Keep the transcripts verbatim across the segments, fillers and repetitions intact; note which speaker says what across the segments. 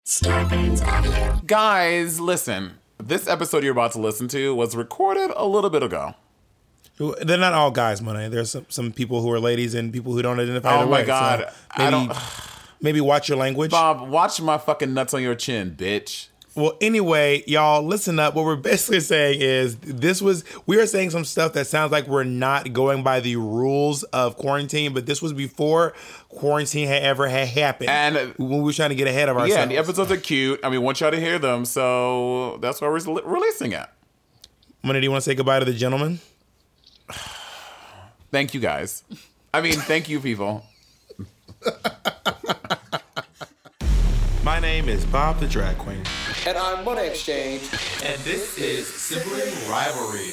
Speaker 1: Starburns Audio.
Speaker 2: Guys, listen. This episode you're about to listen to was recorded a little bit ago.
Speaker 3: They're not all guys, Monet. There's some, some people who are ladies and people who don't identify
Speaker 2: Oh
Speaker 3: their
Speaker 2: my
Speaker 3: way.
Speaker 2: God.
Speaker 3: So maybe,
Speaker 2: I don't...
Speaker 3: maybe watch your language.
Speaker 2: Bob, watch my fucking nuts on your chin, bitch.
Speaker 3: Well, anyway, y'all, listen up. What we're basically saying is this was, we are saying some stuff that sounds like we're not going by the rules of quarantine, but this was before quarantine had ever had happened.
Speaker 2: And
Speaker 3: when we were trying to get ahead of ourselves.
Speaker 2: Yeah, and the episodes are cute. I mean, we want y'all to hear them, so that's why we're re- releasing it.
Speaker 3: Monet, do you want to say goodbye to the gentleman?
Speaker 2: Thank you, guys. I mean, thank you, people.
Speaker 3: My name is Bob the Drag Queen.
Speaker 4: And I'm Monet Exchange.
Speaker 3: And this is Sibling Rivalry.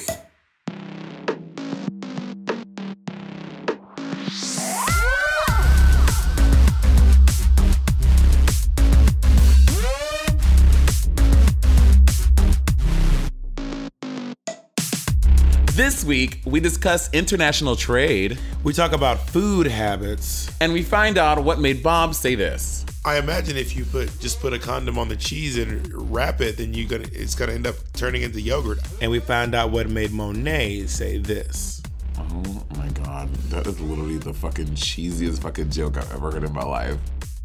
Speaker 2: This week, we discuss international trade.
Speaker 3: We talk about food habits.
Speaker 2: And we find out what made Bob say this.
Speaker 5: I imagine if you put just put a condom on the cheese and wrap it, then you gonna it's gonna end up turning into yogurt.
Speaker 3: And we found out what made Monet say this.
Speaker 2: Oh my God, that is literally the fucking cheesiest fucking joke I've ever heard in my life.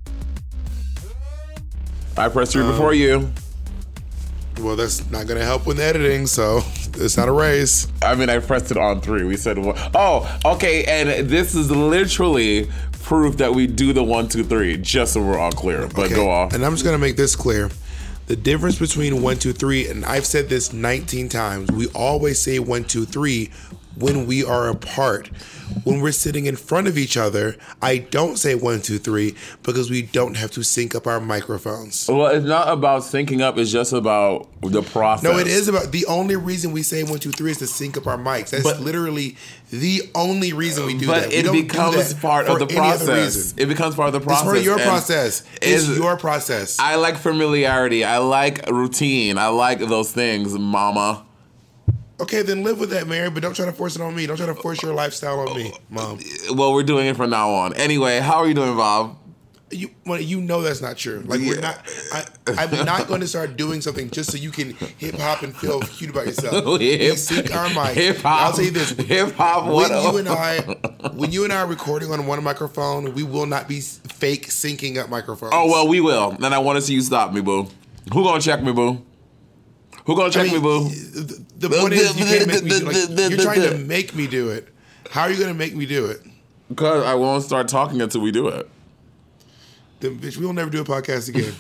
Speaker 2: I pressed through um, before you.
Speaker 5: Well, that's not gonna help with editing, so it's not a race.
Speaker 2: I mean, I pressed it on three. We said, oh, okay, and this is literally proof that we do the one, two, three, just so we're all clear. But
Speaker 5: okay.
Speaker 2: Go off.
Speaker 5: And I'm just gonna make this clear. The difference between one, two, three, and I've said this nineteen times, we always say one, two, three when we are apart. When we're sitting in front of each other, I don't say one, two, three because we don't have to sync up our microphones.
Speaker 2: Well, it's not about syncing up. It's just about the process.
Speaker 5: No, it is about, the only reason we say one, two, three is to sync up our mics. That's but, literally the only reason we do
Speaker 2: but
Speaker 5: that.
Speaker 2: But it becomes part of the process. It becomes part of the process.
Speaker 5: It's part of your process. It's your process.
Speaker 2: I like familiarity. I like routine. I like those things, mama.
Speaker 5: Okay, then live with that, Mary, but don't try to force it on me. Don't try to force your lifestyle on me, Mom.
Speaker 2: Well, we're doing it from now on. Anyway, how are you doing, Bob?
Speaker 5: You well, you know that's not true. Like, yeah. we're not. I, I'm not going to start doing something just so you can hip hop and feel cute about yourself. We sync our mics.
Speaker 2: Hip hop.
Speaker 5: I'll tell you this:
Speaker 2: hip hop.
Speaker 5: When you and I, when you and I are recording on one microphone, we will not be fake syncing up microphones.
Speaker 2: Oh well, we will. And I want to see you stop me, boo. Who gonna check me, boo? Who gonna check I mean, me, boo?
Speaker 5: The, the point is, you can't make me do it. Like, you're trying to make me do it. How are you gonna make me do it?
Speaker 2: Because I won't start talking until we do it.
Speaker 5: Then, bitch, we will never do a podcast again.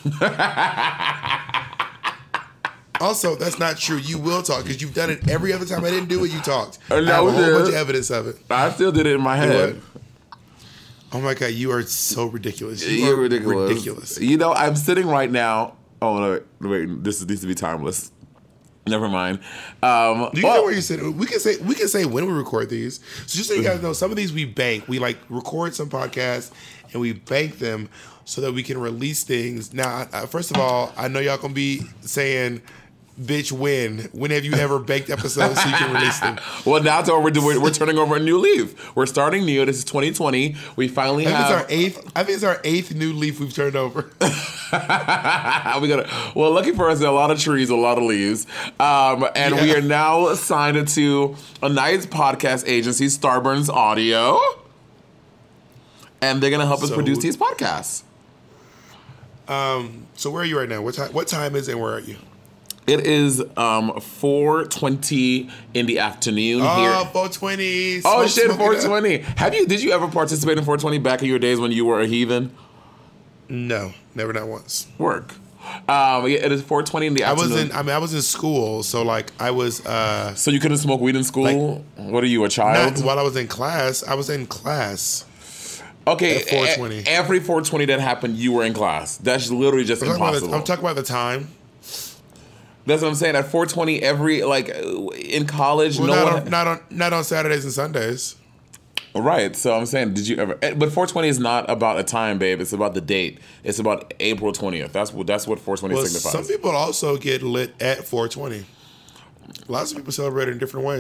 Speaker 5: Also, that's not true. You will talk because you've done it every other time I didn't do it. You talked. I have a whole bunch of evidence of it.
Speaker 2: I still did it in my head.
Speaker 5: Oh my God, you are so ridiculous. You
Speaker 2: You're
Speaker 5: are
Speaker 2: ridiculous.
Speaker 5: ridiculous.
Speaker 2: You know, I'm sitting right now. Oh no, wait, wait, this needs to be timeless. Never mind. Um,
Speaker 5: Do you well, know where you said we can say we can say when we record these? So just so you guys know, some of these we bank. We like record some podcasts and we bank them so that we can release things. Now, uh, first of all, I know y'all gonna be saying, "Bitch, when? When have you ever banked episodes so you can release them?"
Speaker 2: Well, now that's what we're doing. We're turning over a new leaf. We're starting new. This is twenty twenty. We finally
Speaker 5: I
Speaker 2: have.
Speaker 5: Think it's our eighth. I think it's our eighth new leaf we've turned over.
Speaker 2: we got well, lucky for us, there are a lot of trees, a lot of leaves, um, and yeah. we are now signed to a nice podcast agency, Starburns Audio, and they're gonna help us so, produce these podcasts.
Speaker 5: Um. So where are you right now? What time? What time is it? And where are you?
Speaker 2: It is um, four twenty in the afternoon
Speaker 5: oh,
Speaker 2: here.
Speaker 5: Oh, four twenty.
Speaker 2: Oh, shit, four twenty. Have you, did you ever participate in four twenty back in your days when you were a heathen?
Speaker 5: No, never, not once.
Speaker 2: Work. Um, it is four twenty in the afternoon.
Speaker 5: I was in, I mean, I was in school, so like I was... Uh,
Speaker 2: so you couldn't smoke weed in school? Like, what are you, a child?
Speaker 5: Not while I was in class. I was in class.
Speaker 2: Okay,
Speaker 5: at four twenty.
Speaker 2: A- every four twenty that happened, you were in class. That's literally just
Speaker 5: I'm
Speaker 2: impossible.
Speaker 5: Talking the, I'm talking about the time.
Speaker 2: That's what I'm saying. At four twenty, every like in college,
Speaker 5: well,
Speaker 2: no
Speaker 5: not
Speaker 2: one
Speaker 5: on, not on not on Saturdays and Sundays.
Speaker 2: Right. So I'm saying, did you ever? But four twenty is not about a time, babe. It's about the date. It's about April twentieth. That's what that's what four twenty
Speaker 5: well,
Speaker 2: signifies.
Speaker 5: Some people also get lit at four twenty. Lots of people celebrate it in different ways.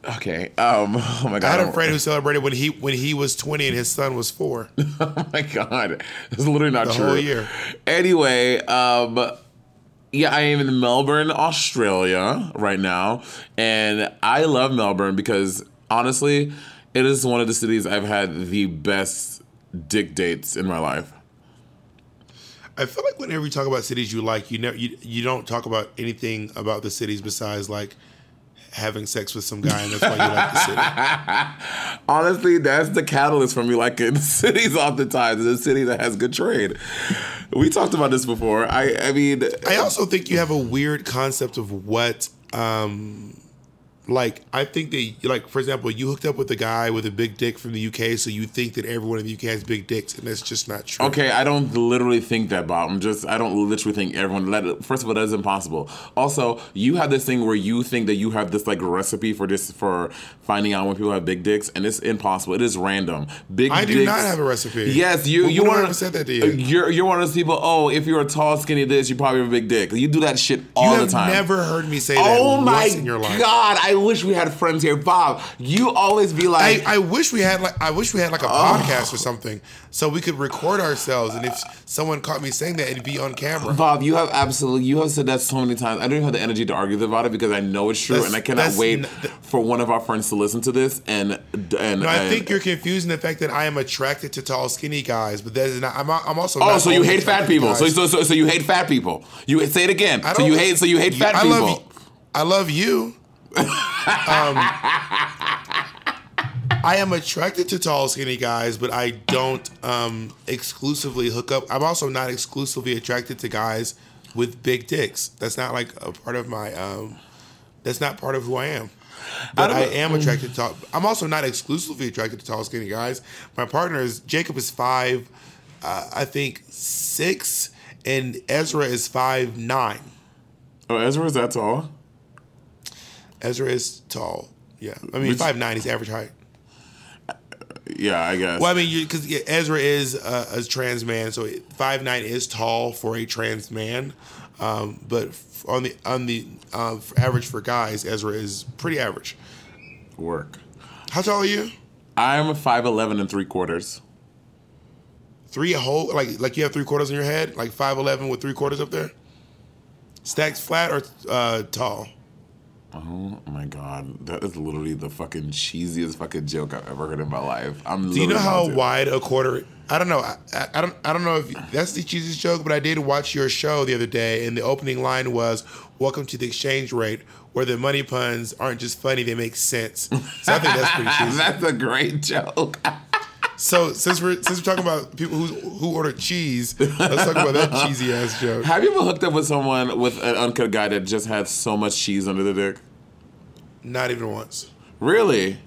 Speaker 2: Okay. Um. Oh my god.
Speaker 5: I had
Speaker 2: I
Speaker 5: a
Speaker 2: don't-
Speaker 5: friend who celebrated when he when he was twenty and his son was four.
Speaker 2: Oh my god. It's literally not
Speaker 5: The
Speaker 2: true.
Speaker 5: whole year.
Speaker 2: Anyway, um. Yeah, I am in Melbourne, Australia right now, and I love Melbourne because honestly, it is one of the cities I've had the best dick dates in my life.
Speaker 5: I feel like whenever you talk about cities you like, you never you, you don't talk about anything about the cities besides like having sex with some guy, and that's why you like the city.
Speaker 2: Honestly, that's the catalyst for me liking cities oftentimes. It's a city that has good trade. We talked about this before. I, I mean,
Speaker 5: I also think you have a weird concept of what, um, like, I think that, like, for example, you hooked up with a guy with a big dick from the U K, so you think that everyone in the U K has big dicks, and that's just not true.
Speaker 2: okay, I don't literally think that, Bob. I'm just, I don't literally think everyone, that, first of all, that is impossible. Also, you have this thing where you think that you have this, like, recipe for this, for finding out when people have big dicks, and it's impossible. It is random. Big
Speaker 5: I do
Speaker 2: dicks,
Speaker 5: not have a recipe.
Speaker 2: Yes, you,
Speaker 5: Well,
Speaker 2: you
Speaker 5: when
Speaker 2: want
Speaker 5: have I ever said that to you?
Speaker 2: You're, you're one of those people, oh, if you're a tall, skinny this, you probably have a big dick. You do that shit all
Speaker 5: You
Speaker 2: the
Speaker 5: have
Speaker 2: time.
Speaker 5: never heard me say that
Speaker 2: Oh my
Speaker 5: once in your life.
Speaker 2: God! I wish we had friends here, Bob. You always be
Speaker 5: I,
Speaker 2: like,
Speaker 5: I wish we had like I wish we had like a podcast or something so we could record ourselves, and if someone caught me saying that, it'd be on camera.
Speaker 2: Bob, you have absolutely, you have said that so many times. I don't even have the energy to argue about it because I know it's true,
Speaker 5: That's-
Speaker 2: and I cannot
Speaker 5: that's
Speaker 2: wait
Speaker 5: n- th-
Speaker 2: for one of our friends to listen to this. And and
Speaker 5: No, I
Speaker 2: and-
Speaker 5: think you're confusing the fact that I am attracted to tall, skinny guys, but that is not. I'm, I'm also.
Speaker 2: Oh,
Speaker 5: not
Speaker 2: so you
Speaker 5: only
Speaker 2: hate fat
Speaker 5: attracted to
Speaker 2: people? So,
Speaker 5: guys.
Speaker 2: so so so you hate fat people? You say it again.
Speaker 5: I
Speaker 2: So
Speaker 5: don't-
Speaker 2: you hate so you hate fat
Speaker 5: I
Speaker 2: people?
Speaker 5: Love you. I love you. um, I am attracted to tall, skinny guys, but I don't um, exclusively hook up. I'm also not exclusively attracted to guys with big dicks. That's not like a part of my. Um, that's not part of who I am. But I,
Speaker 2: don't-
Speaker 5: am attracted to tall. I'm also not exclusively attracted to tall, skinny guys. My partner is Jacob is five, uh, I think six, and Ezra is five nine.
Speaker 2: Oh, Ezra is that tall?
Speaker 5: Ezra is tall. Yeah, I mean
Speaker 2: Which-
Speaker 5: five nine. He's average height.
Speaker 2: Yeah, I guess.
Speaker 5: Well, I mean, because yeah, Ezra is a, a trans man, so five nine is tall for a trans man. Um, but f- on the on the uh, for average for guys, Ezra is pretty average.
Speaker 2: Work.
Speaker 5: How tall are you?
Speaker 2: I'm five eleven and three quarters.
Speaker 5: Three whole like like you have three quarters in your head, like five eleven with three quarters up there. Stacked flat or uh, tall?
Speaker 2: Oh my God, that is literally the fucking cheesiest fucking joke I've ever heard in my life. I'm.
Speaker 5: Do you know
Speaker 2: literally
Speaker 5: how
Speaker 2: about to-
Speaker 5: wide a quarter? I don't know. I, I, I don't. I don't know if that's the cheesiest joke, but I did watch your show the other day, and the opening line was "Welcome to the exchange rate," where the money puns aren't just funny; they make sense. So I think that's pretty cheesy.
Speaker 2: That's a great joke.
Speaker 5: So since we're since we're talking about people who who order cheese, let's talk about that cheesy ass joke.
Speaker 2: Have you ever hooked up with someone with an uncut guy that just had so much cheese under the dick?
Speaker 5: Not even once.
Speaker 2: Really?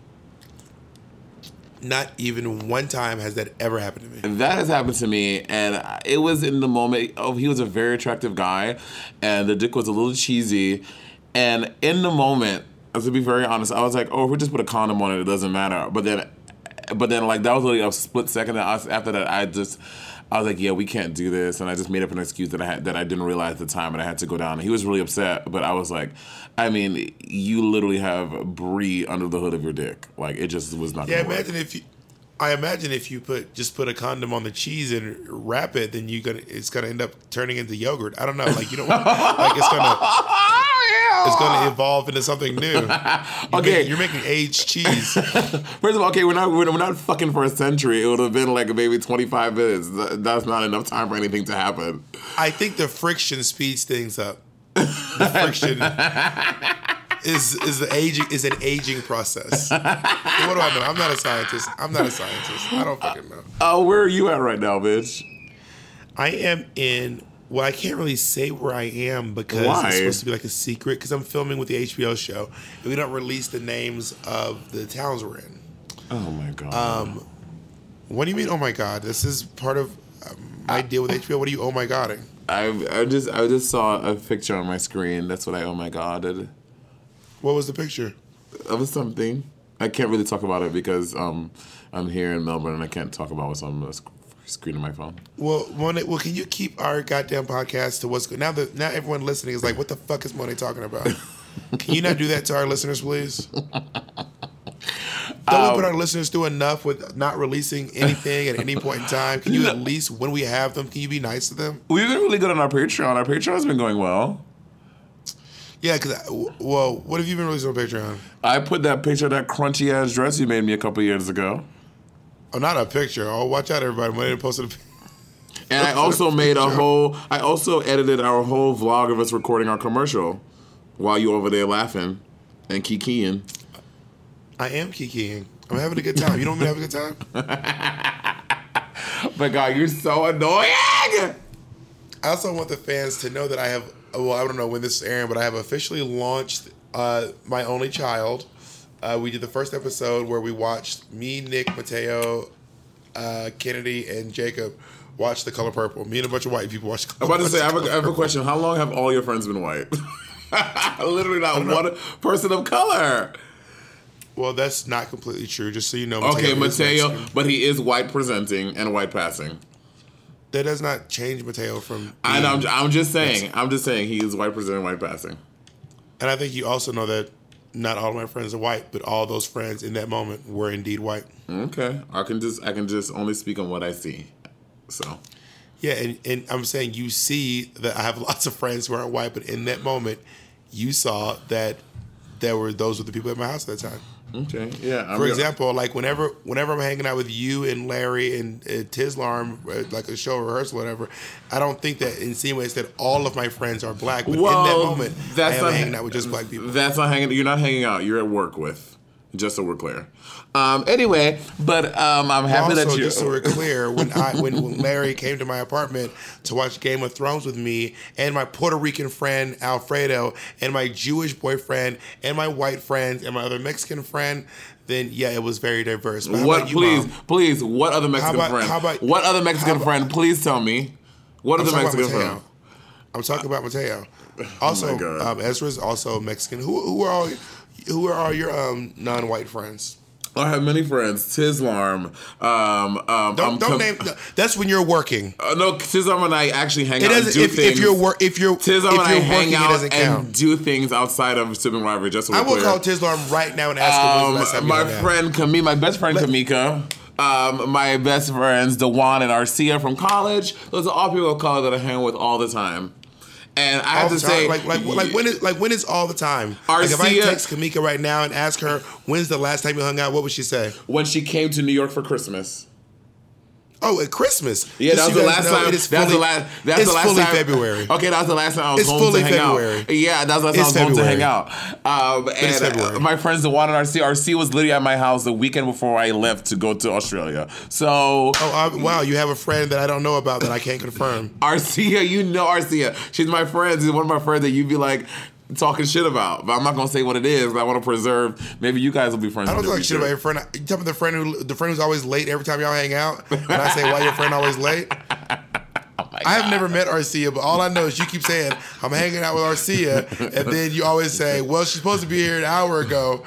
Speaker 5: Not even one time has that ever happened to me.
Speaker 2: That has happened to me, and it was in the moment. Oh, he was a very attractive guy, and the dick was a little cheesy. And in the moment, to be very honest, I was like, "Oh, if we just put a condom on it, it doesn't matter." But then, but then, like that was really a split second. And I was, after that, I just, I was like, "Yeah, we can't do this," and I just made up an excuse that I had that I didn't realize at the time, and I had to go down. And he was really upset, but I was like, "I mean, you literally have brie under the hood of your dick. Like it just was not."
Speaker 5: Yeah,
Speaker 2: gonna work.
Speaker 5: imagine if you. I imagine if you put just put a condom on the cheese and wrap it, then you gonna it's gonna end up turning into yogurt. I don't know, like you don't like it's gonna it's gonna evolve into something new. You're
Speaker 2: Okay.
Speaker 5: making, you're making aged cheese.
Speaker 2: First of all, okay, we're not we're not fucking for a century. It would have been like maybe twenty-five minutes. Th- That's not enough time for anything to happen.
Speaker 5: I think the friction speeds things up. The friction is is the aging is an aging process. What do I know? I'm not a scientist. I'm not a scientist. I don't fucking know.
Speaker 2: Oh, where are you at right now, bitch?
Speaker 5: I am in. Well, I can't really say where I am because
Speaker 2: Why?
Speaker 5: it's supposed to be like a secret. Because I'm filming with the H B O show, and we don't release the names of the towns we're in.
Speaker 2: Oh my god.
Speaker 5: Um, what do you mean? Oh my god! This is part of um, my deal with H B O. What do you? Oh my godding?
Speaker 2: I I just I just saw a picture on my screen. That's what I oh my god did.
Speaker 5: What was the picture?
Speaker 2: Of something. I can't really talk about it because um I'm here in Melbourne and I can't talk about what's on the sc- screen of my phone.
Speaker 5: Well, Monet, well, can you keep our goddamn podcast to what's good? Now that now everyone listening is like, what the fuck is Monet talking about? Can you not do that to our listeners, please? Don't
Speaker 2: Um,
Speaker 5: we put our listeners through enough with not releasing anything at any point in time? Can you at least, when we have them, can you be nice to them?
Speaker 2: We've been really good on our Patreon. Our Patreon has been going well.
Speaker 5: Yeah, because, well, what have you been releasing on Patreon?
Speaker 2: I put that picture of that crunchy ass dress you made me a couple years ago.
Speaker 5: Oh, not a picture. Oh, watch out, everybody. When they posted a picture.
Speaker 2: And I also made a whole, I also edited our whole vlog of us recording our commercial while you over there laughing and kikiing.
Speaker 5: I am kikiing. I'm having a good time. You don't even have a good time?
Speaker 2: But God, you're so annoying.
Speaker 5: I also want the fans to know that I have, well, I don't know when this is airing, but I have officially launched uh, My Only Child. Uh, we did the first episode where we watched me, Nick, Mateo, uh, Kennedy, and Jacob watch The Color Purple. Me and a bunch of white people watch The
Speaker 2: I'm
Speaker 5: Color
Speaker 2: about to say, I have, a,
Speaker 5: Color
Speaker 2: I have a question. How long have all your friends been white? Literally not one person of color.
Speaker 5: Well, that's not completely true. Just so you know,
Speaker 2: Okay,
Speaker 5: is
Speaker 2: Mateo,
Speaker 5: Mexican.
Speaker 2: but he is white presenting and white passing.
Speaker 5: That does not change Mateo from.
Speaker 2: I know. I'm,
Speaker 5: being
Speaker 2: I'm just saying.
Speaker 5: Mexican.
Speaker 2: I'm just saying he is white presenting, white passing.
Speaker 5: And I think you also know that not all of my friends are white, but all those friends in that moment were indeed white.
Speaker 2: Okay, I can just I can just only speak on what I see. So.
Speaker 5: Yeah, and, and I'm saying you see that I have lots of friends who aren't white, but in that moment, you saw that there were those were the people at my house at that time.
Speaker 2: Okay. Yeah. I'm
Speaker 5: For example, like whenever whenever I'm hanging out with you and Larry and uh, Tislarm, uh, like a show rehearsal, whatever, I don't think that insinuates that all of my friends are black. But
Speaker 2: well,
Speaker 5: in that moment,
Speaker 2: that's
Speaker 5: I am
Speaker 2: not,
Speaker 5: hanging out with just black people.
Speaker 2: That's not hanging. You're not hanging out. You're at work with. Just so we're clear. Um, anyway, but um, I'm happy
Speaker 5: also,
Speaker 2: that you.
Speaker 5: just so we're clear, when I when, when Larry came to my apartment to watch Game of Thrones with me, and my Puerto Rican friend Alfredo, and my Jewish boyfriend, and my white friends, and my other Mexican friend, then yeah, it was very diverse. But how
Speaker 2: What?
Speaker 5: about you,
Speaker 2: Please,
Speaker 5: Mom?
Speaker 2: please. What other Mexican
Speaker 5: How about-
Speaker 2: friend?
Speaker 5: how about-
Speaker 2: what other Mexican
Speaker 5: how about-
Speaker 2: friend? Please tell me. What
Speaker 5: I'm
Speaker 2: other
Speaker 5: talking about
Speaker 2: Mexican
Speaker 5: Mateo.
Speaker 2: friend?
Speaker 5: I'm talking about Mateo. Also,
Speaker 2: my God.
Speaker 5: um, Ezra's also Mexican. Who who are all who are all your um, non-white friends?
Speaker 2: I have many friends. Tislarm. Um, um,
Speaker 5: Don't,
Speaker 2: I'm
Speaker 5: don't
Speaker 2: com-
Speaker 5: name. That's when you're working.
Speaker 2: Uh, no, Tislarm and I actually hang
Speaker 5: It
Speaker 2: out and
Speaker 5: doesn't.
Speaker 2: do
Speaker 5: If,
Speaker 2: things.
Speaker 5: if you're work, if you're
Speaker 2: Tislarm
Speaker 5: if
Speaker 2: and
Speaker 5: you're
Speaker 2: I
Speaker 5: working,
Speaker 2: hang
Speaker 5: it
Speaker 2: out
Speaker 5: doesn't
Speaker 2: and
Speaker 5: count.
Speaker 2: do things outside of Sipping Rivalry. Just so
Speaker 5: I
Speaker 2: we're
Speaker 5: will
Speaker 2: clear.
Speaker 5: call Tislarm right now and ask him when's the last time
Speaker 2: Um,
Speaker 5: you
Speaker 2: my
Speaker 5: hung out.
Speaker 2: friend Kamika, my best friend
Speaker 5: Let-
Speaker 2: Kamika, um, my best friends Dewan and Arcia from college. Those are all people of color that I hang with all the time. And I
Speaker 5: All
Speaker 2: have
Speaker 5: the
Speaker 2: to
Speaker 5: time?
Speaker 2: say,
Speaker 5: like like like when is like when is all the time? Like if I
Speaker 2: Arcia-
Speaker 5: text Kamika right now and ask her when's the last time you hung out, what would she say?
Speaker 2: when she came to New York for Christmas.
Speaker 5: Oh, at Christmas.
Speaker 2: Yeah, that
Speaker 5: Just
Speaker 2: was
Speaker 5: so
Speaker 2: the
Speaker 5: you guys
Speaker 2: last
Speaker 5: know,
Speaker 2: time.
Speaker 5: it is
Speaker 2: That's
Speaker 5: fully,
Speaker 2: the last. That's
Speaker 5: it's
Speaker 2: the last
Speaker 5: fully
Speaker 2: time.
Speaker 5: February.
Speaker 2: Okay, that was the last time I was
Speaker 5: It's
Speaker 2: home
Speaker 5: fully
Speaker 2: to hang
Speaker 5: February.
Speaker 2: out. Yeah, that was the last time
Speaker 5: It's
Speaker 2: I was home to
Speaker 5: February.
Speaker 2: hang out. Um, and
Speaker 5: it's February.
Speaker 2: uh, my friends, the one and R C, R C was literally at my house the weekend before I left to go to Australia. So.
Speaker 5: Oh, uh, wow, you have a friend that I don't know about that I can't confirm.
Speaker 2: Arcia, you know Arcia. She's my friend. She's one of my friends that you'd be like talking shit about. But I'm not gonna say what it is. But I want to preserve. Maybe you guys will be friends.
Speaker 5: I don't
Speaker 2: in the
Speaker 5: talk shit
Speaker 2: future.
Speaker 5: about your friend. You talking about the friend who the friend who's always late every time y'all hang out? And I say, why your friend always late? I have never met Arcia, but all I know is you keep saying I'm hanging out with Arcia, and then you always say, "Well, she's supposed to be here an hour ago."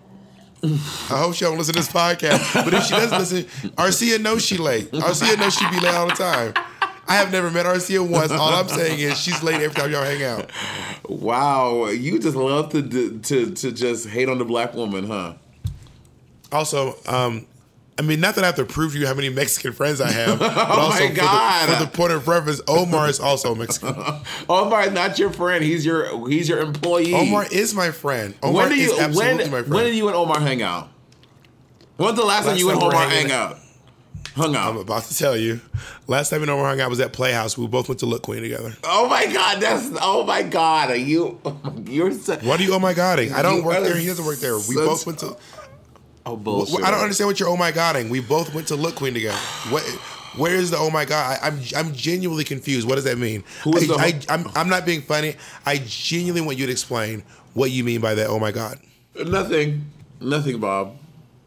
Speaker 5: I hope she don't listen to this podcast, but if she doesn't listen, Arcia knows she late. Arcia knows she be late all the time. I have never met Arcia once. All I'm saying is she's late every time y'all hang out.
Speaker 2: Wow, you just love to to to just hate on the black woman, huh?
Speaker 5: Also, um, I mean, not that I have to prove to you how many Mexican friends I have, but
Speaker 2: Oh
Speaker 5: also
Speaker 2: my
Speaker 5: for the,
Speaker 2: God.
Speaker 5: for the point of reference, Omar is also Mexican.
Speaker 2: Omar is not your friend. He's your he's your employee.
Speaker 5: Omar is my friend. Omar
Speaker 2: when do you
Speaker 5: is absolutely
Speaker 2: when
Speaker 5: my friend.
Speaker 2: when did you and Omar hang out? When's the last, time
Speaker 5: Last
Speaker 2: you and
Speaker 5: time we were
Speaker 2: Omar
Speaker 5: hanging
Speaker 2: hang out? Hung out.
Speaker 5: I'm about to tell you. Last time we know hung out was at Playhouse. We both went to Look Queen together.
Speaker 2: Oh my God, that's oh my God. Are you you're so,
Speaker 5: What are you oh my godding? I don't
Speaker 2: You
Speaker 5: work
Speaker 2: are
Speaker 5: there. He doesn't work there. We
Speaker 2: such-
Speaker 5: both went to.
Speaker 2: oh bullshit.
Speaker 5: I don't understand what you're oh my godding. We both went to Look Queen together. What? Where is the oh my god? I, I'm I'm genuinely confused. What does that mean?
Speaker 2: Who is
Speaker 5: I,
Speaker 2: the-
Speaker 5: I, I'm I'm not being funny. I genuinely want you to explain what you mean by that. Oh my god.
Speaker 2: Nothing. Nothing, Bob.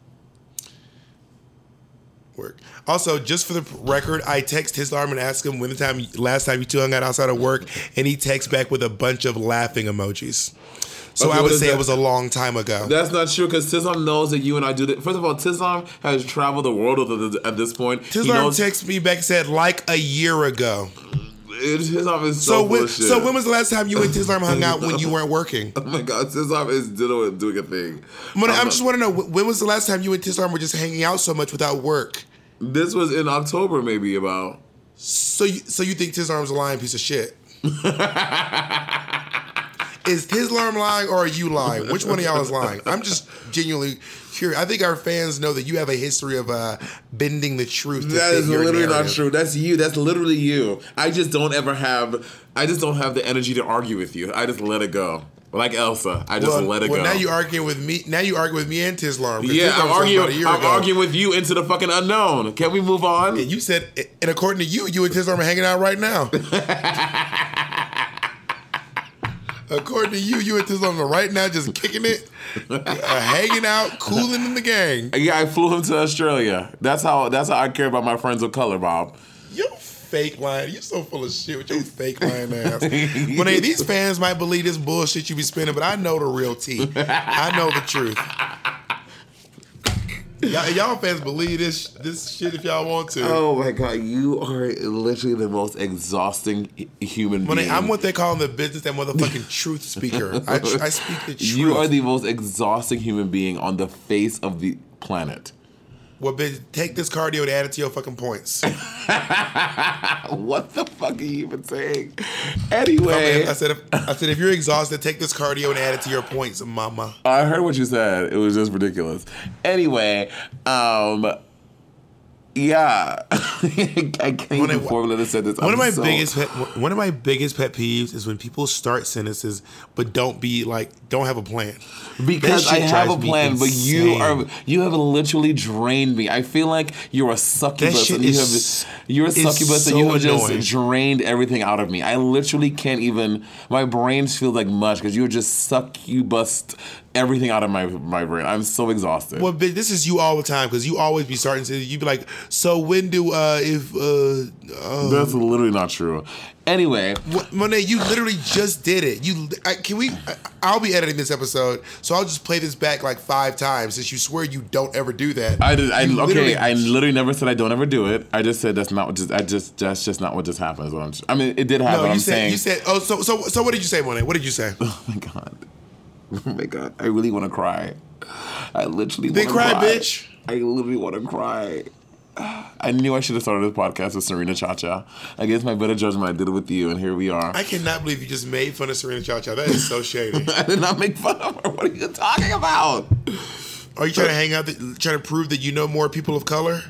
Speaker 5: Work. Also, just for the record, I text his arm and ask him when the time last time you two hung out outside of work, and he texts back with a bunch of laughing emojis. So
Speaker 2: Okay,
Speaker 5: I
Speaker 2: what
Speaker 5: would
Speaker 2: is
Speaker 5: say
Speaker 2: that?
Speaker 5: it was a long time ago.
Speaker 2: That's not true because Tizam knows that you and I do that. First of all, Tizam has traveled the world at this- at this point. He
Speaker 5: His arm
Speaker 2: knows-
Speaker 5: texted me back and said like a year ago.
Speaker 2: Tislam is so,
Speaker 5: So
Speaker 2: full
Speaker 5: when,
Speaker 2: of shit.
Speaker 5: so when was the last time you and Tislam hung out when you weren't working?
Speaker 2: Oh my God, Tislam is doing, doing a thing.
Speaker 5: Mona,
Speaker 2: Um,
Speaker 5: I'm just want to know, when was the last time you and Tislam were just hanging out so much without work?
Speaker 2: This was in October, maybe about.
Speaker 5: So you, so you think Tislam's a lying piece of shit? Is Tislam lying or are you lying? Which one of y'all is lying? I'm just genuinely curious. I think our fans know that you have a history of uh, bending the truth. To
Speaker 2: That
Speaker 5: fit
Speaker 2: is
Speaker 5: your
Speaker 2: literally
Speaker 5: narrative.
Speaker 2: not true. That's you. That's literally you. I just don't ever have. I just don't have the energy to argue with you. I just let it go. Like Elsa, I just
Speaker 5: Well,
Speaker 2: let it
Speaker 5: well,
Speaker 2: go.
Speaker 5: now you arguing with me. Now you arguing with me and Tislam. 'cause
Speaker 2: yeah,
Speaker 5: Tislam
Speaker 2: I'm
Speaker 5: was talking about a
Speaker 2: arguing.
Speaker 5: year
Speaker 2: I'm
Speaker 5: ago.
Speaker 2: arguing with you into the fucking unknown. Can we move on?
Speaker 5: And you said, and according to you, you and Tislam are hanging out right now. According to you, you and Tislam are right now just kicking it, uh, hanging out, cooling in the gang.
Speaker 2: Yeah, I flew him to Australia. That's how. That's how I care about my friends of color, Bob.
Speaker 5: You fake lying. You so full of shit with your fake lying ass. When they, these fans might believe this bullshit you be spinning, but I know the real tea. I know the truth. Y'all, y'all fans believe this this shit if y'all want to.
Speaker 2: Oh my God, you are literally the most exhausting h- human
Speaker 5: When
Speaker 2: being.
Speaker 5: they, I'm what they call in the business that motherfucking truth speaker. I, tr- I speak the truth.
Speaker 2: You are the most exhausting human being on the face of the planet.
Speaker 5: Well, bitch, take this cardio and add it to your fucking points.
Speaker 2: What the fuck are you even saying? Anyway,
Speaker 5: I said, if, I said, if you're exhausted, take this cardio and add it to your points, mama.
Speaker 2: I heard what you said. It was just ridiculous. Anyway, um, yeah, I can't
Speaker 5: When
Speaker 2: even
Speaker 5: I-
Speaker 2: formulate this sentence.
Speaker 5: One
Speaker 2: I'm
Speaker 5: of my
Speaker 2: so-
Speaker 5: biggest pet, one of my biggest pet peeves is when people start sentences but don't be like don't have a plan.
Speaker 2: Because
Speaker 5: That
Speaker 2: I
Speaker 5: shit
Speaker 2: have a
Speaker 5: drives me
Speaker 2: plan, but you
Speaker 5: insane.
Speaker 2: are you have literally drained me. I feel like you're a succubus,
Speaker 5: shit
Speaker 2: and you
Speaker 5: is-
Speaker 2: have you're a
Speaker 5: is
Speaker 2: succubus, and
Speaker 5: so
Speaker 2: you have
Speaker 5: annoying.
Speaker 2: just drained everything out of me. I literally can't even. My brain feels like mush because you just succubus everything out of my my brain. I'm so exhausted.
Speaker 5: Well, bitch, this is you all the time because you always be starting to. You be like, so when do uh if uh, uh
Speaker 2: That's literally not true. Anyway,
Speaker 5: What, Monet, you literally just did it. You I, can we? I, I'll be editing this episode, so I'll just play this back like five times since you swear you don't ever do that.
Speaker 2: I did. I,
Speaker 5: You
Speaker 2: okay,
Speaker 5: literally-
Speaker 2: I literally never said I don't ever do it. I just said that's not what just. I just that's just not what just happened. Is what I'm. I mean, it did happen.
Speaker 5: No, you
Speaker 2: I'm
Speaker 5: said
Speaker 2: saying.
Speaker 5: you said. Oh, so so so what did you say, Monet? What did you say?
Speaker 2: Oh my God. Oh my God. I really want to cry. I literally
Speaker 5: Then
Speaker 2: want to
Speaker 5: cry,
Speaker 2: cry.
Speaker 5: bitch.
Speaker 2: I literally want to cry. I knew I should have started this podcast with Serena Chacha. Against my better judgment, I did it with you, and here we are.
Speaker 5: I cannot believe you just made fun of Serena Cha Cha. That is so shady.
Speaker 2: I did not make fun of her. What are you talking about?
Speaker 5: Are you trying to hang out, that, trying to prove that you know more people of color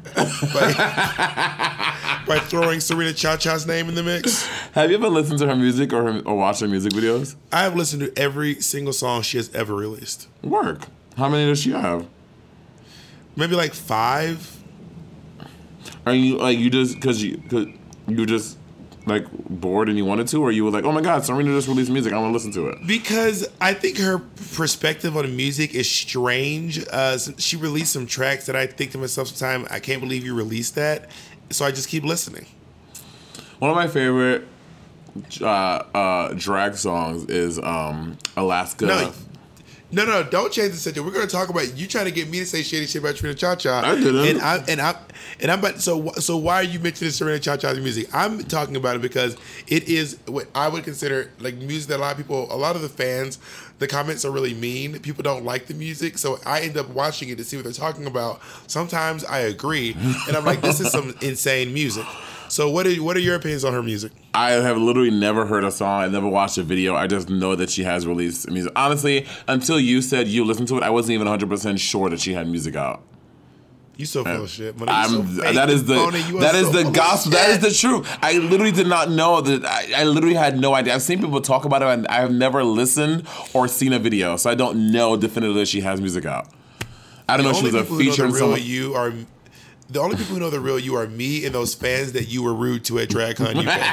Speaker 5: by, by throwing Serena Cha Cha's name in the mix?
Speaker 2: Have you ever listened to her music or her, or watched her music videos?
Speaker 5: I have listened to every single song she has ever released.
Speaker 2: Work. How many does she have?
Speaker 5: Maybe like five.
Speaker 2: Are you like you just because you cause you just like bored and you wanted to, or you were like, oh my God, Serena just released music, I want to listen to it.
Speaker 5: Because I think her perspective on music is strange. Uh, she released some tracks that I think to myself sometimes, I can't believe you released that. So I just keep listening.
Speaker 2: One of my favorite uh, uh, drag songs is um, Alaska.
Speaker 5: No, no, no, don't change the subject. We're going to talk about you trying to get me to say shady shit about Serena Cha Cha.
Speaker 2: I didn't.
Speaker 5: And I and I and I'm about so so why are you mentioning Serena Cha Cha's music? I'm talking about it because it is what I would consider like music that a lot of people, a lot of the fans, the comments are really mean. People don't like the music, so I end up watching it to see what they're talking about. Sometimes I agree, and I'm like, this is some insane music. So what are what are your opinions on her music?
Speaker 2: I have literally never heard a song. I never watched a video. I just know that she has released music. Honestly, until you said you listened to it, I wasn't even one hundred percent sure that she had music out.
Speaker 5: You so full of shit. Money,
Speaker 2: I'm,
Speaker 5: you so fake.
Speaker 2: that is the
Speaker 5: Phony. You are
Speaker 2: that is
Speaker 5: so
Speaker 2: the
Speaker 5: full of
Speaker 2: gospel. That is
Speaker 5: shit.
Speaker 2: the truth. I literally did not know that. I, I literally had no idea. I've seen people talk about it, and I have never listened or seen a video, so I don't know definitively that she has music out. I don't know if she was a feature in
Speaker 5: real
Speaker 2: someone.
Speaker 5: you are the only people who know the real you are me and those fans that you were rude to at DragCon U K.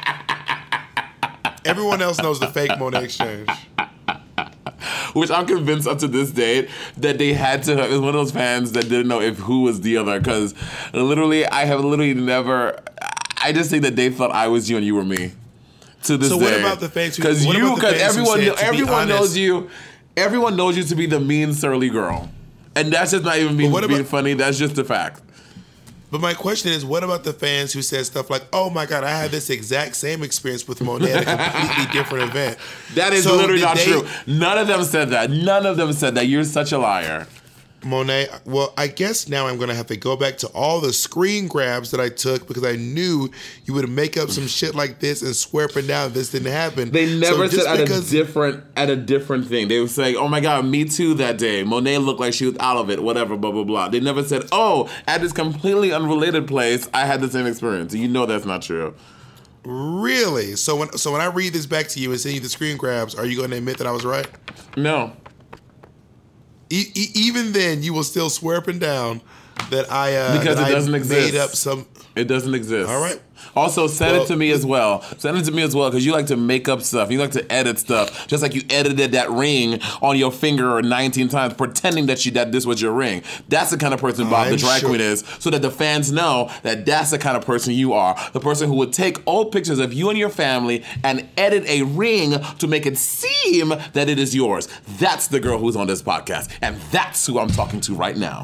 Speaker 5: Everyone else knows the fake Monet Exchange.
Speaker 2: Which I'm convinced up to this date that they had to. It was one of those fans that didn't know if who was the other, because literally I have literally never. I just think that they thought I was you and you were me. To this
Speaker 5: So
Speaker 2: day.
Speaker 5: what about the fans who-
Speaker 2: Because
Speaker 5: what
Speaker 2: you,
Speaker 5: about the
Speaker 2: because
Speaker 5: fans who
Speaker 2: everyone,
Speaker 5: said, to be
Speaker 2: everyone
Speaker 5: honest-
Speaker 2: knows you. Everyone knows you to be the mean surly girl, and that's just not even being,
Speaker 5: what
Speaker 2: being
Speaker 5: about-
Speaker 2: funny. That's just a fact.
Speaker 5: But my question is, what about the fans who said stuff like, "Oh my God, I had this exact same experience with Monet at a completely different event"?
Speaker 2: That is
Speaker 5: So
Speaker 2: literally
Speaker 5: did
Speaker 2: not
Speaker 5: they-
Speaker 2: true. None of them said that. None of them said that. You're such a liar.
Speaker 5: Monet, well, I guess now I'm going to have to go back to all the screen grabs that I took because I knew you would make up some shit like this and swear up and down this didn't happen.
Speaker 2: They never
Speaker 5: So just
Speaker 2: said at
Speaker 5: because-
Speaker 2: a different at a different thing. They were saying, "Oh my God, me too." That day, Monet looked like she was out of it. Whatever, blah blah blah. They never said, "Oh, at this completely unrelated place, I had the same experience." You know that's not true.
Speaker 5: Really? So when so when I read this back to you and send you the screen grabs, are you going to admit that I was right?
Speaker 2: No.
Speaker 5: E- e- even then, you will still swear up and down that I uh,
Speaker 2: Because
Speaker 5: that
Speaker 2: it
Speaker 5: I
Speaker 2: doesn't exist.
Speaker 5: made up some.
Speaker 2: It doesn't exist.
Speaker 5: All right.
Speaker 2: Also, send
Speaker 5: Well,
Speaker 2: it to me as well. Send it to me as well because you like to make up stuff. You like to edit stuff, just like you edited that ring on your finger nineteen times, pretending that you that this was your ring. That's the kind of person Bob the
Speaker 5: I'm
Speaker 2: drag
Speaker 5: sure-
Speaker 2: queen is, so that the fans know that that's the kind of person you are. The person who would take old pictures of you and your family and edit a ring to make it seem that it is yours. That's the girl who's on this podcast, and that's who I'm talking to right now.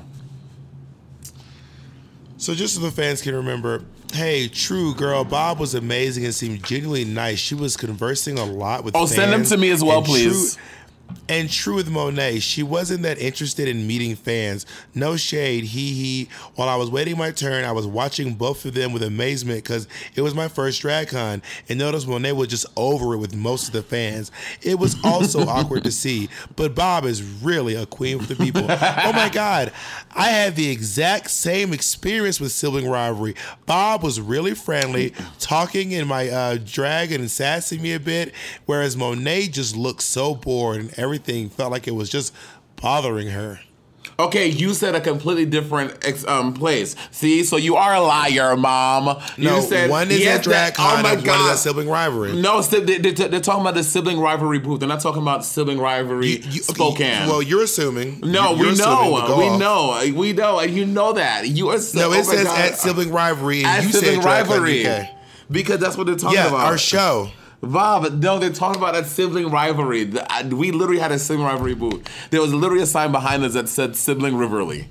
Speaker 5: So just so the fans can remember, hey, true girl, Bob was amazing and seemed genuinely nice. She was conversing a lot with
Speaker 2: Oh,
Speaker 5: fans.
Speaker 2: send them to me as well,
Speaker 5: And
Speaker 2: please.
Speaker 5: True, and true with Monet, she wasn't that interested in meeting fans. No shade, hee hee. While I was waiting my turn, I was watching both of them with amazement because it was my first drag con, and noticed Monet was just over it with most of the fans. It was also awkward to see, but Bob is really a queen for the people. Oh my God, I had the exact same experience with Sibling Rivalry. Bob was really friendly, talking in my uh, drag and sassing me a bit, whereas Monet just looked so bored and everything felt like it was just bothering her.
Speaker 2: Okay, you said a completely different ex- um, place. See, so you are a liar, Mom.
Speaker 5: No,
Speaker 2: you said,
Speaker 5: one is
Speaker 2: yes,
Speaker 5: at drag
Speaker 2: that-
Speaker 5: con
Speaker 2: oh my
Speaker 5: and one
Speaker 2: God.
Speaker 5: is at Sibling Rivalry.
Speaker 2: No, si- they, they, they're talking about the sibling rivalry booth. They're not talking about sibling rivalry
Speaker 5: You- you-
Speaker 2: Spokane.
Speaker 5: Well, you're assuming.
Speaker 2: no,
Speaker 5: You're
Speaker 2: we
Speaker 5: assuming
Speaker 2: know.
Speaker 5: to go
Speaker 2: We
Speaker 5: off.
Speaker 2: know. We know. And you know that. You are so,
Speaker 5: No, it
Speaker 2: oh my
Speaker 5: says
Speaker 2: God.
Speaker 5: at Sibling Rivalry, and
Speaker 2: At
Speaker 5: you
Speaker 2: sibling
Speaker 5: said drag con
Speaker 2: rivalry.
Speaker 5: U K.
Speaker 2: Because that's what they're talking
Speaker 5: Yeah,
Speaker 2: about.
Speaker 5: our show.
Speaker 2: Bob, no, they're talking about that sibling rivalry. The- I- We literally had a sibling rivalry booth. There was literally a sign behind us that said sibling rivalry.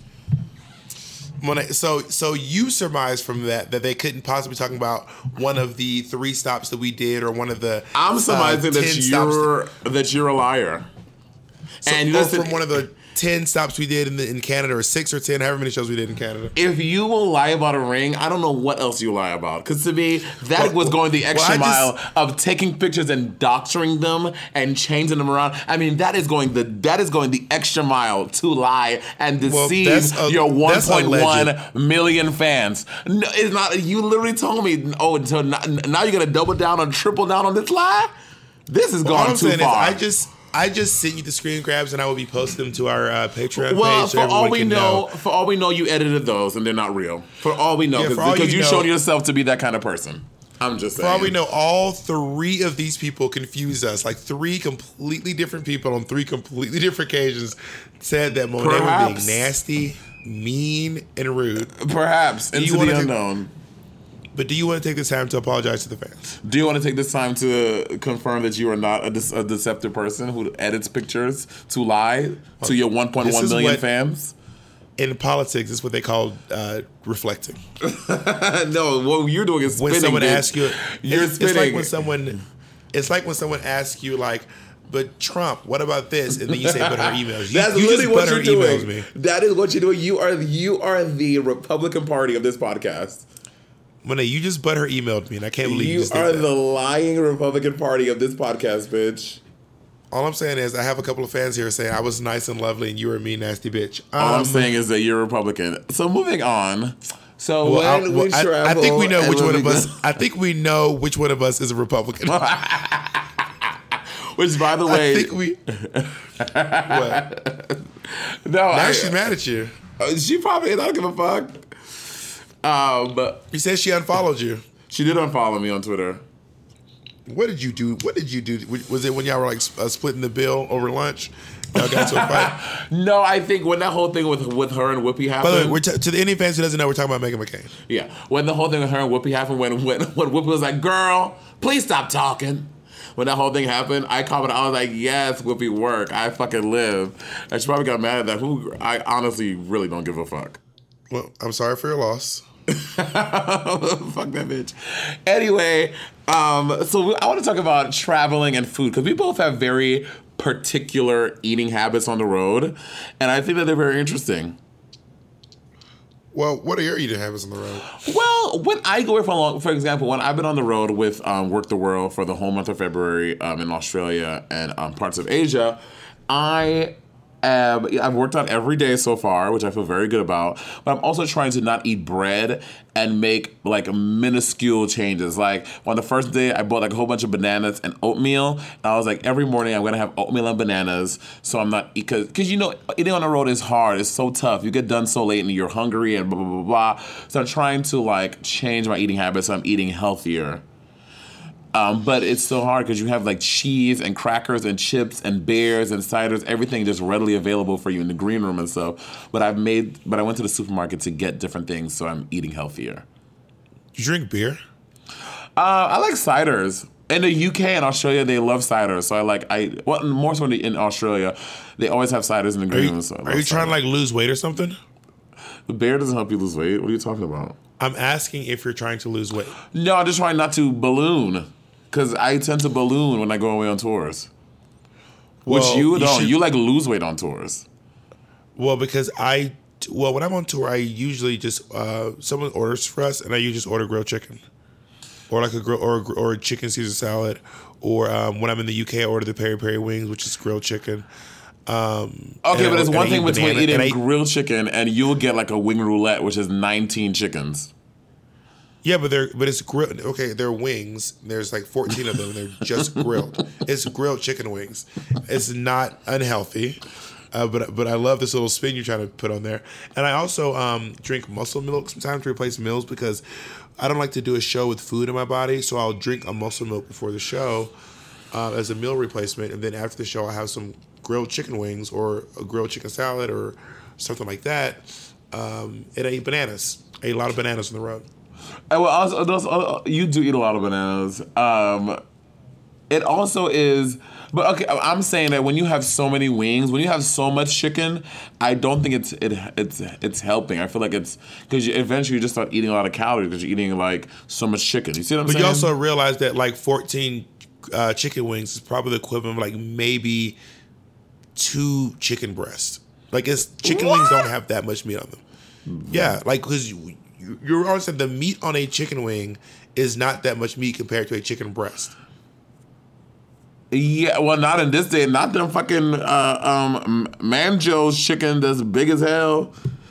Speaker 5: When I, so, so you surmised from that that they couldn't possibly be talking about one of the three stops that we did, or one of the.
Speaker 2: I'm surmising
Speaker 5: uh,
Speaker 2: that
Speaker 5: ten stops
Speaker 2: you're that you're a liar.
Speaker 5: So,
Speaker 2: and
Speaker 5: or
Speaker 2: listen,
Speaker 5: from one of the ten stops we did in the, in Canada, or six or ten, however many shows we did in Canada.
Speaker 2: if you will lie about a ring, I don't know what else you lie about. Because to me, that
Speaker 5: Well,
Speaker 2: was going the
Speaker 5: well,
Speaker 2: extra
Speaker 5: I
Speaker 2: mile
Speaker 5: just-
Speaker 2: of taking pictures and doctoring them and changing them around. I mean, that is going the that is going the extra mile to lie and
Speaker 5: Well,
Speaker 2: deceive
Speaker 5: that's a-
Speaker 2: your one
Speaker 5: that's
Speaker 2: point one
Speaker 5: alleged.
Speaker 2: million fans. No, it's not. You literally told me, oh, so now, now you're gonna double down or triple down on this lie. This is
Speaker 5: All
Speaker 2: going
Speaker 5: I'm
Speaker 2: too
Speaker 5: saying
Speaker 2: far.
Speaker 5: is, I just. I just sent you the screen grabs, and I will be posting them to our uh, Patreon
Speaker 2: Well,
Speaker 5: page. So
Speaker 2: for all
Speaker 5: everyone
Speaker 2: we
Speaker 5: can
Speaker 2: know, for all we know, you edited those and they're not real. For all we know,
Speaker 5: Yeah,
Speaker 2: because
Speaker 5: for all you
Speaker 2: you've
Speaker 5: know-
Speaker 2: shown yourself to be that kind of person. I'm just saying.
Speaker 5: For all we know, all three of these people confused us. Like three completely different people on three completely different occasions said that Monet was
Speaker 2: Perhaps.
Speaker 5: being nasty, mean, and rude.
Speaker 2: Perhaps
Speaker 5: you
Speaker 2: into the
Speaker 5: wanna take-
Speaker 2: unknown.
Speaker 5: But do you want to take this time to apologize to the fans?
Speaker 2: Do you want to take this time to confirm that you are not a, de- a deceptive person who edits pictures to lie to your one point
Speaker 5: This
Speaker 2: one
Speaker 5: is
Speaker 2: million
Speaker 5: what-
Speaker 2: fans?
Speaker 5: In politics, it's what they call uh, reflecting.
Speaker 2: No, what you're doing is
Speaker 5: When
Speaker 2: spinning.
Speaker 5: someone
Speaker 2: bitch.
Speaker 5: asks you,
Speaker 2: you're
Speaker 5: it's,
Speaker 2: spinning.
Speaker 5: it's like when someone, it's like when someone asks you, like, "But Trump, what about this?" And then you say, "But her emails." You,
Speaker 2: That's
Speaker 5: you
Speaker 2: literally
Speaker 5: just
Speaker 2: what
Speaker 5: but her
Speaker 2: you're
Speaker 5: emails
Speaker 2: doing.
Speaker 5: me.
Speaker 2: That is what you're doing. You are you are the Republican Party of this podcast.
Speaker 5: Monet, you just but her emailed me, and I can't believe you,
Speaker 2: You
Speaker 5: just did
Speaker 2: are
Speaker 5: that.
Speaker 2: the lying Republican Party of this podcast, bitch.
Speaker 5: All I'm saying is, I have a couple of fans here saying I was nice and lovely, and you were a mean, nasty bitch.
Speaker 2: All
Speaker 5: Um,
Speaker 2: I'm saying is that you're a Republican. So moving on. So
Speaker 5: well, I,
Speaker 2: when
Speaker 5: well,
Speaker 2: we
Speaker 5: I-
Speaker 2: travel,
Speaker 5: I think we know
Speaker 2: and
Speaker 5: which
Speaker 2: when
Speaker 5: one
Speaker 2: we
Speaker 5: of us.
Speaker 2: go-
Speaker 5: I think we know which one of us is a Republican.
Speaker 2: Which, by the
Speaker 5: I
Speaker 2: way,
Speaker 5: think we. What?
Speaker 2: no,
Speaker 5: Now
Speaker 2: I,
Speaker 5: she's mad at you.
Speaker 2: uh, she probably. I don't give a fuck. Um, but
Speaker 5: You said she unfollowed you.
Speaker 2: she did unfollow me on Twitter.
Speaker 5: What did you do? What did you do? Was it when y'all were like uh, splitting the bill over lunch? Y'all got into a fight.
Speaker 2: No, I think when that whole thing with with her and Whoopi happened.
Speaker 5: By the way, we're t- to the Indian fans who doesn't know, we're talking about Meghan McCain.
Speaker 2: Yeah, when the whole thing with her and Whoopi happened, when when when Whoopi was like, "Girl, please stop talking." When that whole thing happened, I commented. I was like, "Yes, Whoopi, work. I fucking live." And she probably got mad at that. Who I honestly really don't give a fuck.
Speaker 5: Well, I'm sorry for your loss.
Speaker 2: Fuck that bitch. Anyway, um, so I want to talk about traveling and food because we both have very particular eating habits on the road, and I think that they're very interesting.
Speaker 5: Well, what are your eating habits on the road?
Speaker 2: Well, when I go away for a long, for example, when I've been on the road with um, Work the World for the whole month of February um, in Australia and um, parts of Asia, I am, I've worked out every day so far, which I feel very good about. But I'm also trying to not eat bread and make like minuscule changes. Like on the first day, I bought like a whole bunch of bananas and oatmeal. And I was like, every morning I'm gonna have oatmeal and bananas, so I'm not because because you know eating on the road is hard. It's so tough. You get done so late and you're hungry and blah blah blah blah. So I'm trying to like change my eating habits. So I'm eating healthier. Um, but it's so hard because you have like cheese and crackers and chips and beers and ciders, everything just readily available for you in the green room and stuff. But I've made, but I went to the supermarket to get different things, so I'm eating healthier.
Speaker 5: You drink beer?
Speaker 2: Uh, I like ciders. In the U K and Australia, they love ciders. So I like, I well, more so in Australia, they always have ciders in the green
Speaker 5: Are you,
Speaker 2: room. So
Speaker 5: are you trying to like lose weight or something?
Speaker 2: The beer doesn't help you lose weight. What are you talking about?
Speaker 5: I'm asking if you're trying to lose weight.
Speaker 2: No, I'm just trying not to balloon. Because I tend to balloon when I go away on tours. Which
Speaker 5: Well,
Speaker 2: you
Speaker 5: you
Speaker 2: don't.
Speaker 5: should-
Speaker 2: You like lose weight on tours.
Speaker 5: Well, because I, well, when I'm on tour, I usually just, uh, someone orders for us, and I usually just order grilled chicken. Or like a grill, or, or a chicken Caesar salad. Or um, when I'm in the U K, I order the peri peri wings, which is grilled chicken. Um,
Speaker 2: Okay,
Speaker 5: and
Speaker 2: but
Speaker 5: I-
Speaker 2: there's
Speaker 5: and I
Speaker 2: one
Speaker 5: eat
Speaker 2: thing between
Speaker 5: banana-
Speaker 2: eating
Speaker 5: and I-
Speaker 2: grilled chicken and you'll get like a wing roulette, which is nineteen chickens.
Speaker 5: Yeah, but they're but it's grilled. Okay, they're wings. There's like fourteen of them. And they're just grilled. It's grilled chicken wings. It's not unhealthy, uh, but but I love this little spin you're trying to put on there. And I also um, drink muscle milk sometimes to replace meals because I don't like to do a show with food in my body. So I'll drink a muscle milk before the show uh, as a meal replacement, and then after the show I have some grilled chicken wings or a grilled chicken salad or something like that. Um, and I eat bananas. I eat a lot of bananas on the road.
Speaker 2: And well, also, those, uh, you do eat a lot of bananas. Um, it also is, but okay, I'm saying that when you have so many wings, when you have so much chicken, I don't think it's it it's it's helping. I feel like it's because you, eventually you just start eating a lot of calories because you're eating like so much chicken. You see what I'm
Speaker 5: But
Speaker 2: saying?
Speaker 5: you also realize that like fourteen uh, chicken wings is probably the equivalent of like maybe two chicken breasts. Like it's chicken
Speaker 2: What?
Speaker 5: wings don't have that much meat on them. Yeah, like because you, you, you're always saying the meat on a chicken wing is not that much meat compared to a chicken breast.
Speaker 2: Yeah, well, not in this day. Not them fucking uh, um, Manjo's chicken that's big as hell.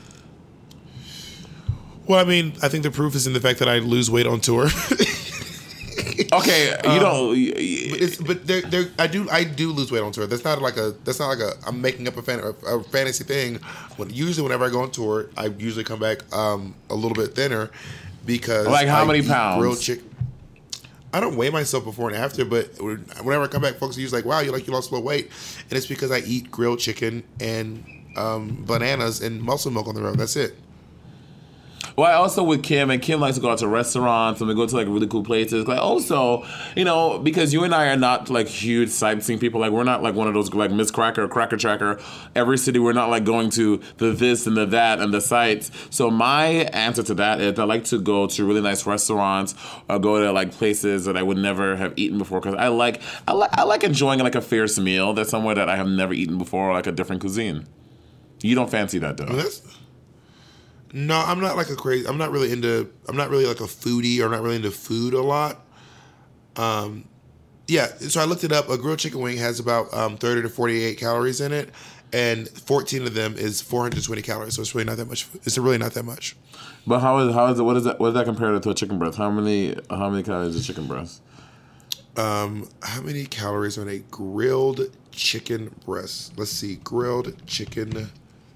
Speaker 5: Well, I mean, I think the proof is in the fact that I lose weight on tour.
Speaker 2: Okay, you don't.
Speaker 5: But it's but there there I do I do lose weight on tour. That's not like a that's not like a I'm making up a, fan, a, a fantasy thing. When usually whenever I go on tour, I usually come back um, a little bit thinner because
Speaker 2: Like how
Speaker 5: I
Speaker 2: many
Speaker 5: eat
Speaker 2: pounds?
Speaker 5: Grilled chicken. I don't weigh myself before and after, but whenever I come back, folks are usually like, "Wow, you like you lost a little weight," and it's because I eat grilled chicken and um, bananas and muscle milk on the road. That's it.
Speaker 2: Well, I also with Kim, and Kim likes to go out to restaurants and we go to like really cool places. Like also, you know, because you and I are not like huge sightseeing people. Like we're not like one of those like Miss Cracker, Cracker Tracker. Every city we're not like going to the this and the that and the sites. So my answer to that is I like to go to really nice restaurants or go to like places that I would never have eaten before because I like I like I like enjoying like a fierce meal that's somewhere that I have never eaten before or like a different cuisine. You don't fancy that though.
Speaker 5: Well, that's, no, I'm not like a crazy. I'm not really into. I'm not really like a foodie, or not really into food a lot. Um, yeah. So I looked it up. A grilled chicken wing has about um, thirty to forty-eight calories in it, and fourteen of them is four hundred twenty calories. So it's really not that much. It's really not that much.
Speaker 2: But how is how is it? What is that? What is that compared to a chicken breast? How many how many calories is a chicken breast?
Speaker 5: Um, how many calories on a grilled chicken breast? Let's see. Grilled chicken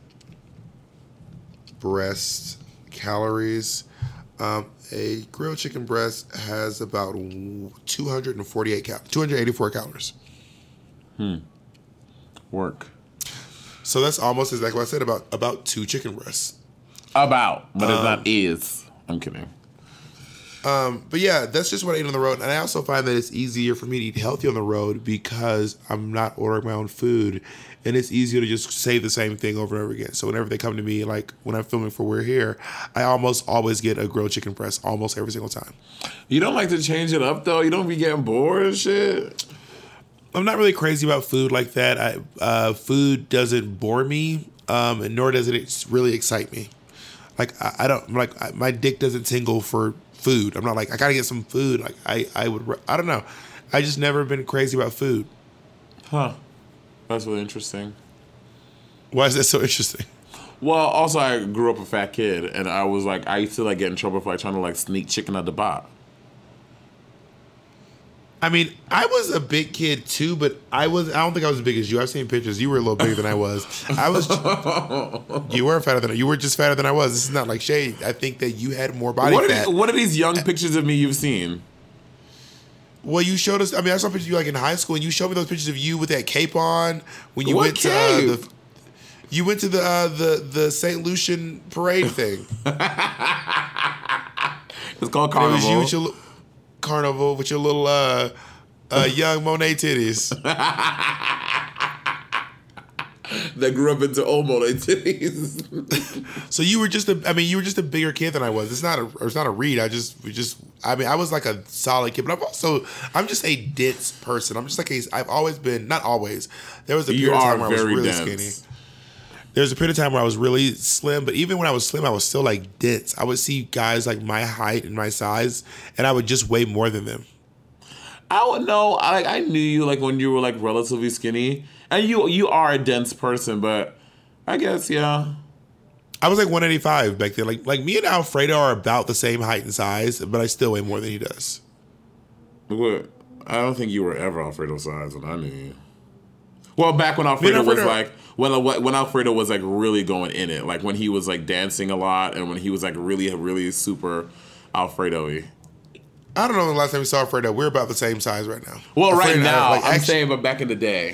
Speaker 5: breast calories. Um, a grilled chicken breast has about two hundred forty-eight cal- two hundred eighty-four calories.
Speaker 2: Hmm. Work.
Speaker 5: So that's almost exactly what I said about about two chicken breasts.
Speaker 2: About, but it's
Speaker 5: Um,
Speaker 2: not is. I'm kidding.
Speaker 5: Um, but yeah, that's just what I eat on the road. And I also find that it's easier for me to eat healthy on the road because I'm not ordering my own food. And it's easier to just say the same thing over and over again. So whenever they come to me, like when I'm filming for We're Here, I almost always get a grilled chicken breast almost every single time.
Speaker 2: You don't like to change it up though? You don't be getting bored and shit?
Speaker 5: I'm not really crazy about food like that. I, uh, food doesn't bore me, um, and nor does it really excite me. Like I, I don't like I, my dick doesn't tingle for food. I'm not like I gotta get some food. Like I, I would I don't know. I just never been crazy about food.
Speaker 2: Huh. That's really interesting.
Speaker 5: Why is that so interesting?
Speaker 2: Well, also I grew up a fat kid, and I was like, I used to like get in trouble for like trying to like sneak chicken out the box.
Speaker 5: I mean, I was a big kid too, but I was I don't think I was as big as you. I've seen pictures. You were a little bigger than I was. I was you were fatter than you were just fatter than I was. This is not like shade. I think that you had more body
Speaker 2: What are,
Speaker 5: fat.
Speaker 2: these, what are these young pictures of me you've seen?
Speaker 5: Well, you showed us. I mean, I saw pictures of you like in high school, and you showed me those pictures of you with that cape on when you
Speaker 2: What
Speaker 5: went
Speaker 2: cape?
Speaker 5: to uh, the. You went to the uh, the the Saint Lucian parade thing.
Speaker 2: It's called
Speaker 5: It
Speaker 2: Carnival.
Speaker 5: was you with your li- carnival with your little uh, uh, young Monet titties.
Speaker 2: That grew up into old Monet titties.
Speaker 5: So you were just a. I mean, you were just a bigger kid than I was. It's not a. It's not a read. I just. We just. I mean, I was like a solid kid, but I'm also. I'm just a dense person. I'm just like a. I've always been. Not always. There was a
Speaker 2: You
Speaker 5: period of
Speaker 2: are
Speaker 5: time where I was
Speaker 2: very
Speaker 5: really
Speaker 2: dense.
Speaker 5: skinny. There was a period of time where I was really slim, but even when I was slim, I was still like dense. I would see guys like my height and my size, and I would just weigh more than them.
Speaker 2: I would know. I like. I knew you like when you were like relatively skinny, and you you are a dense person. But I guess yeah.
Speaker 5: I was like one eighty-five back then. Like like me and Alfredo are about the same height and size, but I still weigh more than he does.
Speaker 2: What? I don't think you were ever Alfredo size when I knew you. Well, back when Alfredo,
Speaker 5: Alfredo-
Speaker 2: was like when when Alfredo was like really going in it, like when he was like dancing a lot, and when he was like really really super Alfredo-y.
Speaker 5: I don't know the last time we saw Alfredo. We're about the same size right now.
Speaker 2: Well,
Speaker 5: Alfredo
Speaker 2: right
Speaker 5: and I,
Speaker 2: now,
Speaker 5: like,
Speaker 2: I'm
Speaker 5: actually-
Speaker 2: saying, but back in the day.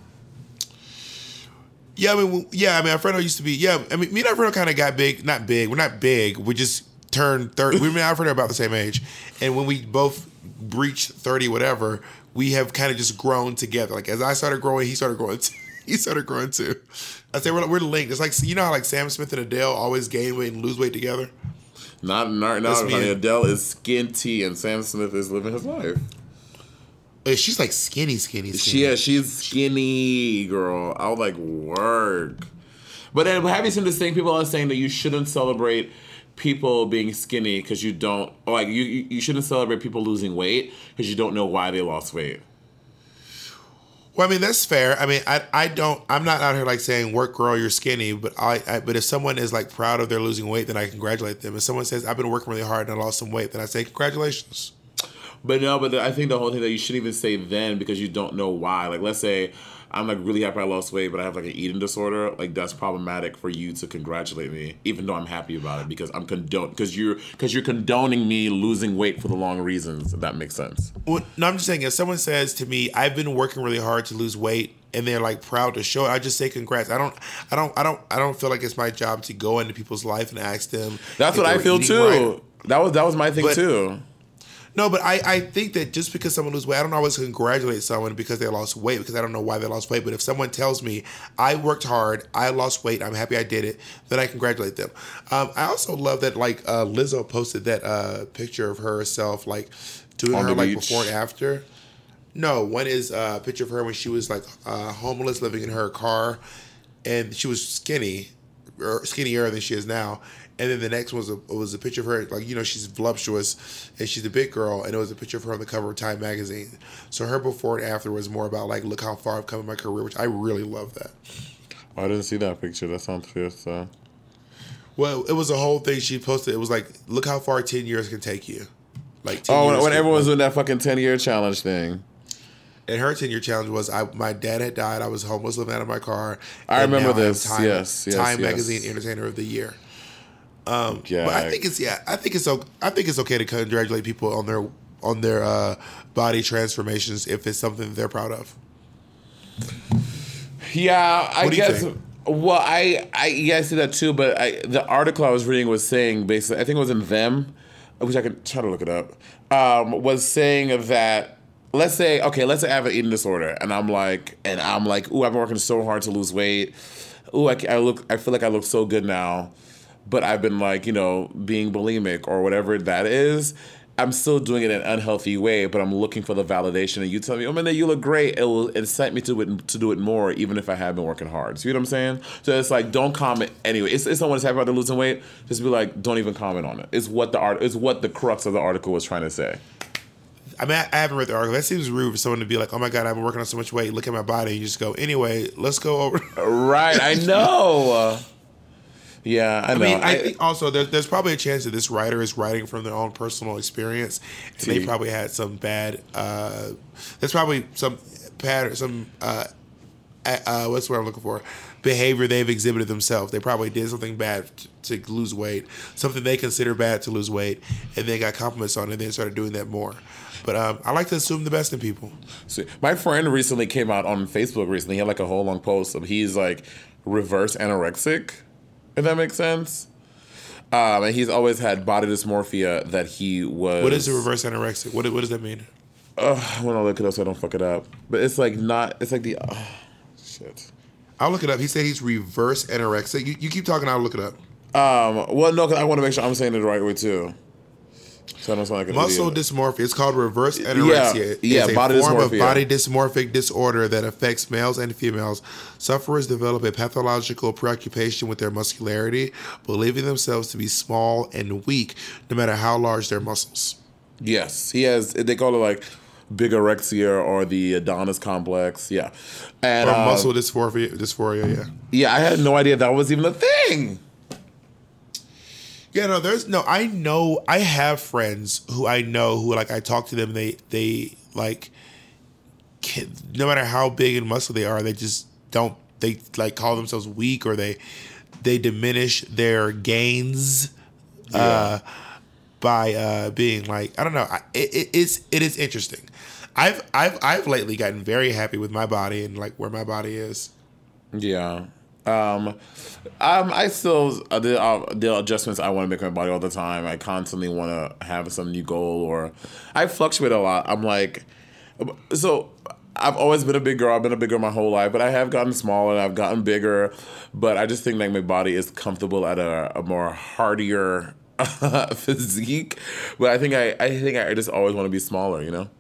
Speaker 5: Yeah, I mean, we- yeah, I mean, Alfredo used to be. Yeah, I mean, me and Alfredo kind of got big. Not big. We're not big. We just turned thirty. We and Alfredo are about the same age, and when we both reached thirty, whatever, we have kind of just grown together. Like as I started growing, he started growing. Too. He started growing too. I say we're, we're linked. It's like, you know how like Sam Smith and Adele always gain weight and lose weight together.
Speaker 2: Not not
Speaker 5: That's
Speaker 2: not
Speaker 5: me
Speaker 2: honey.
Speaker 5: and-
Speaker 2: Adele is skinty, and Sam Smith is living his life.
Speaker 5: Uh, She's like skinny, skinny, skinny.
Speaker 2: She yeah, she's skinny, girl. I was like, work. But then have you seen this thing? People are saying that you shouldn't celebrate people being skinny because you don't, or like you you you shouldn't celebrate people losing weight because you don't know why they lost weight.
Speaker 5: Well, I mean that's fair. I mean, I I don't. I'm not out here like saying work, girl, you're skinny. But I, I but if someone is like proud of their losing weight, then I congratulate them. If someone says I've been working really hard and I lost some weight, then I say congratulations.
Speaker 2: But no, but the, I think the whole thing that you shouldn't even say then because you don't know why. Like, let's say I'm like really happy I lost weight, but I have like an eating disorder. Like, that's problematic for you to congratulate me, even though I'm happy about it because I'm condone because you're because you're condoning me losing weight for the wrong reasons. If that makes sense.
Speaker 5: Well, no, I'm just saying if someone says to me I've been working really hard to lose weight and they're like proud to show it, I just say congrats. I don't, I don't, I don't, I don't feel like it's my job to go into people's life and ask them.
Speaker 2: That's
Speaker 5: if
Speaker 2: what
Speaker 5: they
Speaker 2: I
Speaker 5: were
Speaker 2: feel
Speaker 5: eating
Speaker 2: too.
Speaker 5: right.
Speaker 2: That was that was my thing
Speaker 5: But-
Speaker 2: too.
Speaker 5: No, but I, I think that just because someone loses weight, I don't always congratulate someone because they lost weight because I don't know why they lost weight. But if someone tells me I worked hard, I lost weight, I'm happy I did it, then I congratulate them. Um, I also love that like uh, Lizzo posted that uh, picture of herself like doing
Speaker 2: On
Speaker 5: her
Speaker 2: the
Speaker 5: like
Speaker 2: beach.
Speaker 5: before and after. No, one is uh, a picture of her when she was like uh, homeless, living in her car, and she was skinny, or skinnier than she is now. And then the next was a was a picture of her, like, you know, she's voluptuous and she's a big girl, and it was a picture of her on the cover of Time magazine. So her before and after was more about like, look how far I've come in my career, which I really love that.
Speaker 2: I didn't see that picture. That sounds fierce. Uh.
Speaker 5: Well, it was a whole thing she posted. It was like, look how far ten years can take you. Like ten
Speaker 2: Oh,
Speaker 5: years
Speaker 2: when, when
Speaker 5: can-
Speaker 2: everyone was doing that fucking ten year challenge thing.
Speaker 5: And her ten year challenge was I my dad had died. I was homeless, living out of my car.
Speaker 2: I
Speaker 5: and
Speaker 2: remember
Speaker 5: now I am
Speaker 2: this.
Speaker 5: Time,
Speaker 2: Yes, yes,
Speaker 5: Time
Speaker 2: yes.
Speaker 5: magazine Entertainer of the Year. Um,
Speaker 2: Yeah.
Speaker 5: but I think it's yeah, I think it's okay. I think it's okay to congratulate people on their on their uh, body transformations if it's something that they're proud of.
Speaker 2: Yeah, I
Speaker 5: What do you
Speaker 2: guess.
Speaker 5: think?
Speaker 2: Well, I, I yeah, I see that too. But I, the article I was reading was saying basically, I think it was in Them, I wish I could try to look it up, um, was saying that, let's say, okay, let's say I have an eating disorder, and I'm like, and I'm like, ooh, I've been working so hard to lose weight. Ooh, I, I look, I feel like I look so good now, but I've been like, you know, being bulimic or whatever that is. I'm still doing it in an unhealthy way, but I'm looking for the validation. And you tell me, oh man, you look great. It will incite me to it, to do it more, even if I have been working hard. See what I'm saying? So it's like, don't comment anyway. It's, it's not what it's happy about the losing weight. Just be like, don't even comment on it. It's what the art. It's what the crux of the article was trying to say.
Speaker 5: I mean, I, I haven't read the article. That seems rude for someone to be like, oh my God, I've been working on so much weight. Look at my body. And you just go, anyway, let's go over.
Speaker 2: Right. I know. Yeah, I know.
Speaker 5: I mean, I think also there's, there's probably a chance that this writer is writing from their own personal experience, and
Speaker 2: See.
Speaker 5: they probably had some bad. Uh, there's probably some pattern, some uh, uh, what's what I'm looking for, behavior they've exhibited themselves. They probably did something bad to, to lose weight, something they consider bad to lose weight, and they got compliments on it, and then started doing that more. But um, I like to assume the best in people.
Speaker 2: See, my friend recently came out on Facebook recently. He had like a whole long post of he's like reverse anorexic. If that makes sense. Um, and he's always had body dysmorphia that he was...
Speaker 5: What is a reverse anorexic? What, what does that mean?
Speaker 2: Uh, I want to look it up so I don't fuck it up. But it's like not... It's like the... Uh, shit.
Speaker 5: I'll look it up. He said he's reverse anorexic. You, you keep talking, I'll look it up.
Speaker 2: Um, well, no, because I want to make sure I'm saying it the right way, too. So I don't sound like an
Speaker 5: Muscle
Speaker 2: idiot.
Speaker 5: dysmorphia. It's called reverse anorexia.
Speaker 2: Yeah, yeah,
Speaker 5: it's a
Speaker 2: body
Speaker 5: form
Speaker 2: dysmorphia.
Speaker 5: of body dysmorphic disorder that affects males and females. Sufferers develop a pathological preoccupation with their muscularity, believing themselves to be small and weak, no matter how large their muscles.
Speaker 2: Yes, he has... They call it like bigorexia or the Adonis complex. Yeah. And,
Speaker 5: Or
Speaker 2: uh,
Speaker 5: muscle dysphoria, dysphoria, yeah.
Speaker 2: Yeah, I had no idea that was even a thing.
Speaker 5: Yeah, no, there's no. I know. I have friends who I know who like I talk to them. They they like, can, no matter how big and muscle they are, they just don't. They like call themselves weak, or they they diminish their gains uh, by uh, being like I don't know. I, it, it's it is interesting. I've I've I've lately gotten very happy with my body and like where my body is.
Speaker 2: Yeah. Um, um, I still uh, the, uh, the adjustments I want to make my body all the time. I constantly want to have some new goal, or I fluctuate a lot. I'm like, so I've always been a big girl. I've been a big girl my whole life, but I have gotten smaller and I've gotten bigger. But I just think like my body is comfortable at a, a more hardier physique. But I think I, I think I just always want to be smaller. You know.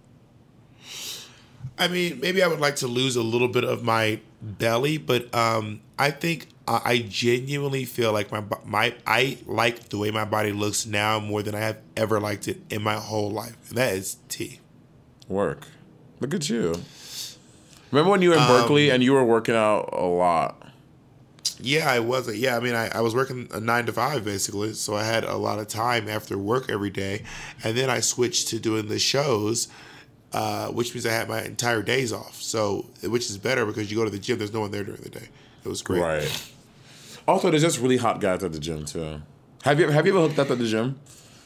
Speaker 5: I mean, maybe I would like to lose a little bit of my belly, but um, I think uh, I genuinely feel like my my I like the way my body looks now more than I have ever liked it in my whole life. And that is T.
Speaker 2: Work. Look at you. Remember when you were in Berkeley
Speaker 5: Um,
Speaker 2: and you were working out a lot?
Speaker 5: Yeah, I was. Yeah, I mean, I, I was working a nine to five basically, so I had a lot of time after work every day, and then I switched to doing the shows. Uh, which means I had my entire days off. So, which is better because you go to the gym, there's no one there during the day. It was great.
Speaker 2: Right. Also, there's just really hot guys at the gym too. Have you have you ever hooked up at the gym?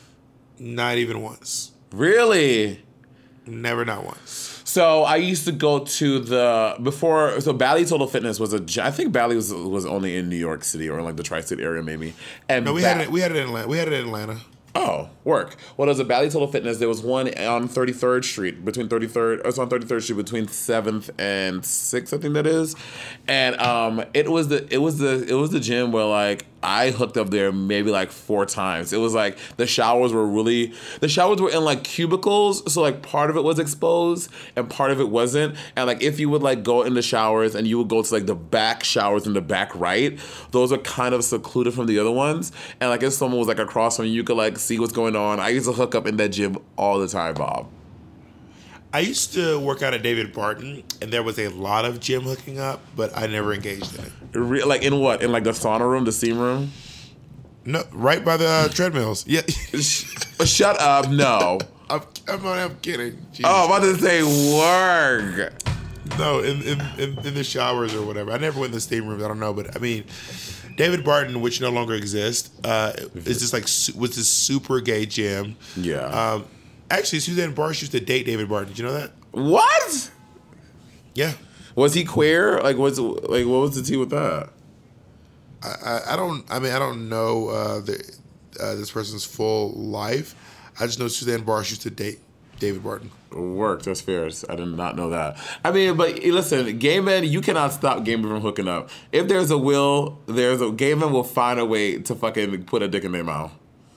Speaker 5: Not even once.
Speaker 2: Really?
Speaker 5: Never, not once.
Speaker 2: So I used to go to the before. So Bally Total Fitness was a. gy- I think Bally was was only in New York City or in like the tri-state area maybe. And
Speaker 5: No, we
Speaker 2: Ba-
Speaker 5: had it. We had it in Atlanta. We had it in Atlanta.
Speaker 2: Oh, work. Well, there's a Bally Total Fitness. There was one on thirty-third Street, between thirty-third, it's on thirty-third Street, between seventh and sixth, I think that is. And um, it was the it was the it was the gym where like I hooked up there maybe like four times. It was like the showers were really the showers were in like cubicles, so like part of it was exposed and part of it wasn't. And like if you would like go in the showers and you would go to like the back showers in the back right, those are kind of secluded from the other ones. And like if someone was like across from you, you could like see what's going on. I used to hook up in that gym all the time, Bob.
Speaker 5: I used to work out at David Barton, and there was a lot of gym hooking up, but I never engaged in it.
Speaker 2: Re- Like in what? In like the sauna room, the steam room?
Speaker 5: No, right by the uh, treadmills. Yeah.
Speaker 2: Shut up! No.
Speaker 5: I'm, I'm, I'm kidding. Jesus.
Speaker 2: Oh, I'm about to say work.
Speaker 5: No, in, in, in, in the showers or whatever. I never went in the steam rooms. I don't know, but I mean, David Barton, which no longer exists, uh, is just like su- was this super gay gym.
Speaker 2: Yeah.
Speaker 5: Um, actually, Suzanne Barsh used to date David Barton. Did you know that?
Speaker 2: What?
Speaker 5: Yeah.
Speaker 2: Was he queer? Like, what's like what was the tea with that?
Speaker 5: I, I, I don't. I mean, I don't know uh, the uh, this person's full life. I just know Suzanne Barsh used to date David Barton.
Speaker 2: Work, that's fair. I did not know that. I mean, but listen, gay men, you cannot stop gay men from hooking up. If there's a will, there's a gay men will find a way to fucking put a dick in their mouth.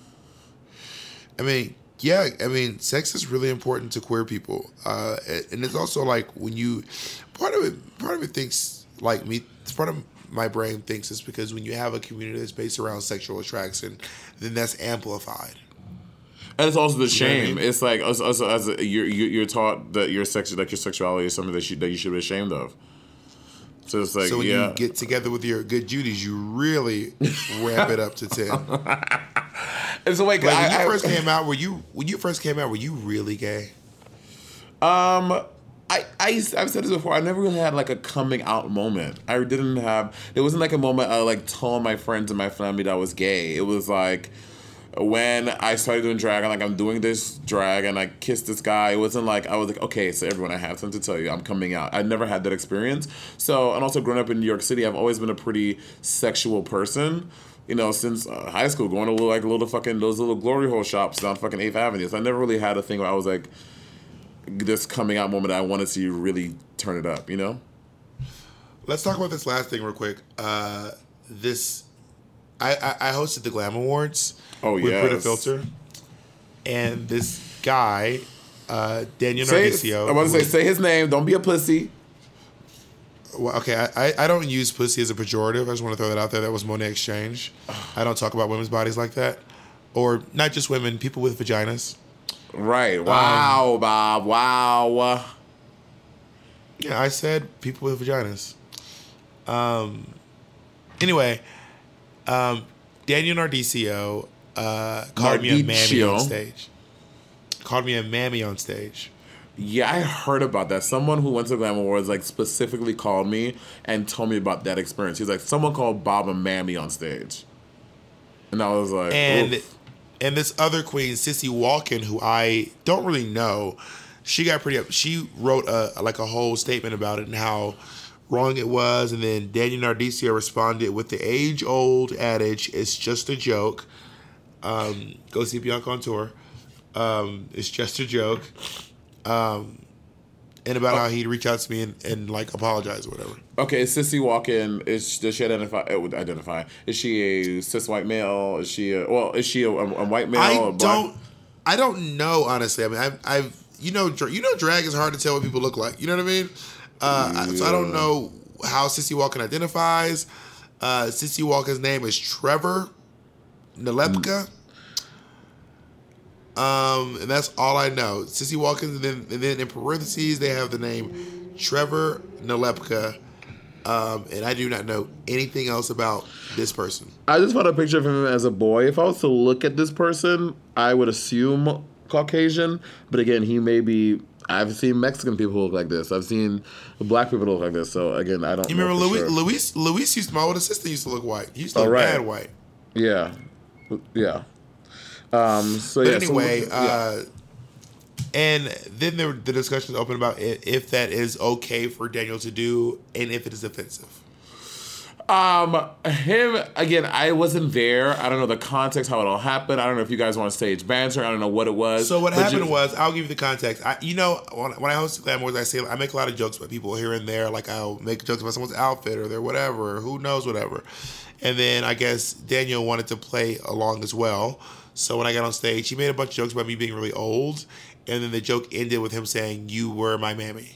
Speaker 5: I mean, yeah, I mean, sex is really important to queer people, uh, and it's also like when you, part of it, part of it thinks like me. Part of my brain thinks it's because when you have a community that's based around sexual attraction, then that's amplified.
Speaker 2: And it's also the shame.
Speaker 5: You know what I mean?
Speaker 2: It's like also, also as a, you're you're taught that your sex, like your sexuality, is something that you that you should be ashamed of. So it's like,
Speaker 5: so when
Speaker 2: yeah.
Speaker 5: you get together with your good Judies, you really ramp it up to ten.
Speaker 2: And so like,
Speaker 5: like
Speaker 2: I,
Speaker 5: when you
Speaker 2: I,
Speaker 5: first came out, were you when you first came out, were you really gay?
Speaker 2: Um, I, I I've said this before. I never really had like a coming out moment. I didn't have. There wasn't like a moment I like told my friends and my family that I was gay. It was like when I started doing drag, and like I'm doing this drag, and I kissed this guy. It wasn't like I was like, okay, so everyone, I have something to tell you. I'm coming out. I never had that experience. So, and also growing up in New York City, I've always been a pretty sexual person. You know, since uh, high school, going to little, like little fucking those little glory hole shops down fucking Eighth Avenue. So I never really had a thing where I was like, this coming out moment that I wanted to really turn it up. You know.
Speaker 5: Let's talk about this last thing real quick. Uh, this, I, I I hosted the Glam Awards.
Speaker 2: Oh
Speaker 5: with
Speaker 2: yes.
Speaker 5: Brita Filter, and this guy, uh, Daniel
Speaker 2: Say,
Speaker 5: Nardicio.
Speaker 2: I want to say,
Speaker 5: who-
Speaker 2: say his name. Don't be a pussy.
Speaker 5: Well, okay, I, I I don't use pussy as a pejorative. I just want to throw that out there. That was Monet Exchange. I don't talk about women's bodies like that, or not just women, people with vaginas.
Speaker 2: Right. Wow,
Speaker 5: Um,
Speaker 2: Bob. Wow.
Speaker 5: Yeah, I said people with vaginas. Um. Anyway, um, Daniel Nardicio uh, called me a mammy
Speaker 2: Nardicio.
Speaker 5: on stage. Called me a mammy on stage.
Speaker 2: Yeah, I heard about that. Someone who went to Glam Awards like specifically called me and told me about that experience. He's like, someone called Bob a mammy on stage, and I was like,
Speaker 5: And
Speaker 2: oof.
Speaker 5: and this other queen, Sissy Walken, who I don't really know, she got pretty up. She wrote a like a whole statement about it and how wrong it was. And then Daniel Nardicio responded with the age-old adage, "It's just a joke." Um, go see Bianca on tour. Um, it's just a joke. Um, and about how he'd reach out to me and, and like apologize or whatever.
Speaker 2: Okay, is Sissy Walken, is does she identify? It would identify. Is she a cis white male? Is she a well? Is she a, a, a white male?
Speaker 5: I
Speaker 2: or black?
Speaker 5: don't. I don't know honestly. I mean, I've, I've you know, dra- you know, drag is hard to tell what people look like. You know what I mean? Uh, I- So I don't know how Sissy Walken identifies. Uh, Sissy Walken's name is Trevor Nalepka. Um, and that's all I know. Sissy Walken, and then, and then in parentheses they have the name Trevor Nalepka. Um, and I do not know anything else about this person.
Speaker 2: I just found a picture of him as a boy. If I was to look at this person, I would assume Caucasian. But again, he may be. I've seen Mexican people who look like this. I've seen black people who look like this. So again, I don't.
Speaker 5: You
Speaker 2: know
Speaker 5: remember
Speaker 2: for
Speaker 5: Luis?
Speaker 2: sure.
Speaker 5: Luis? Luis used my older sister used to look white. He used to
Speaker 2: Oh,
Speaker 5: look
Speaker 2: right.
Speaker 5: mad white.
Speaker 2: Yeah, yeah. Um, so
Speaker 5: But
Speaker 2: yeah.
Speaker 5: anyway,
Speaker 2: so, yeah.
Speaker 5: uh, and then the, the discussion is open about if, if that is okay for Daniel to do, and if it is offensive.
Speaker 2: Um, him again. I wasn't there. I don't know the context, how it all happened. I don't know if you guys want stage banter. I don't know what it was.
Speaker 5: So what
Speaker 2: But
Speaker 5: happened
Speaker 2: you-
Speaker 5: was, I'll give you the context. I, you know, when, when I host Glam Awards, I say I make a lot of jokes about people here and there. Like I'll make jokes about someone's outfit or their whatever, or who knows whatever. And then I guess Daniel wanted to play along as well. So when I got on stage, he made a bunch of jokes about me being really old, and then the joke ended with him saying, "You were my mammy."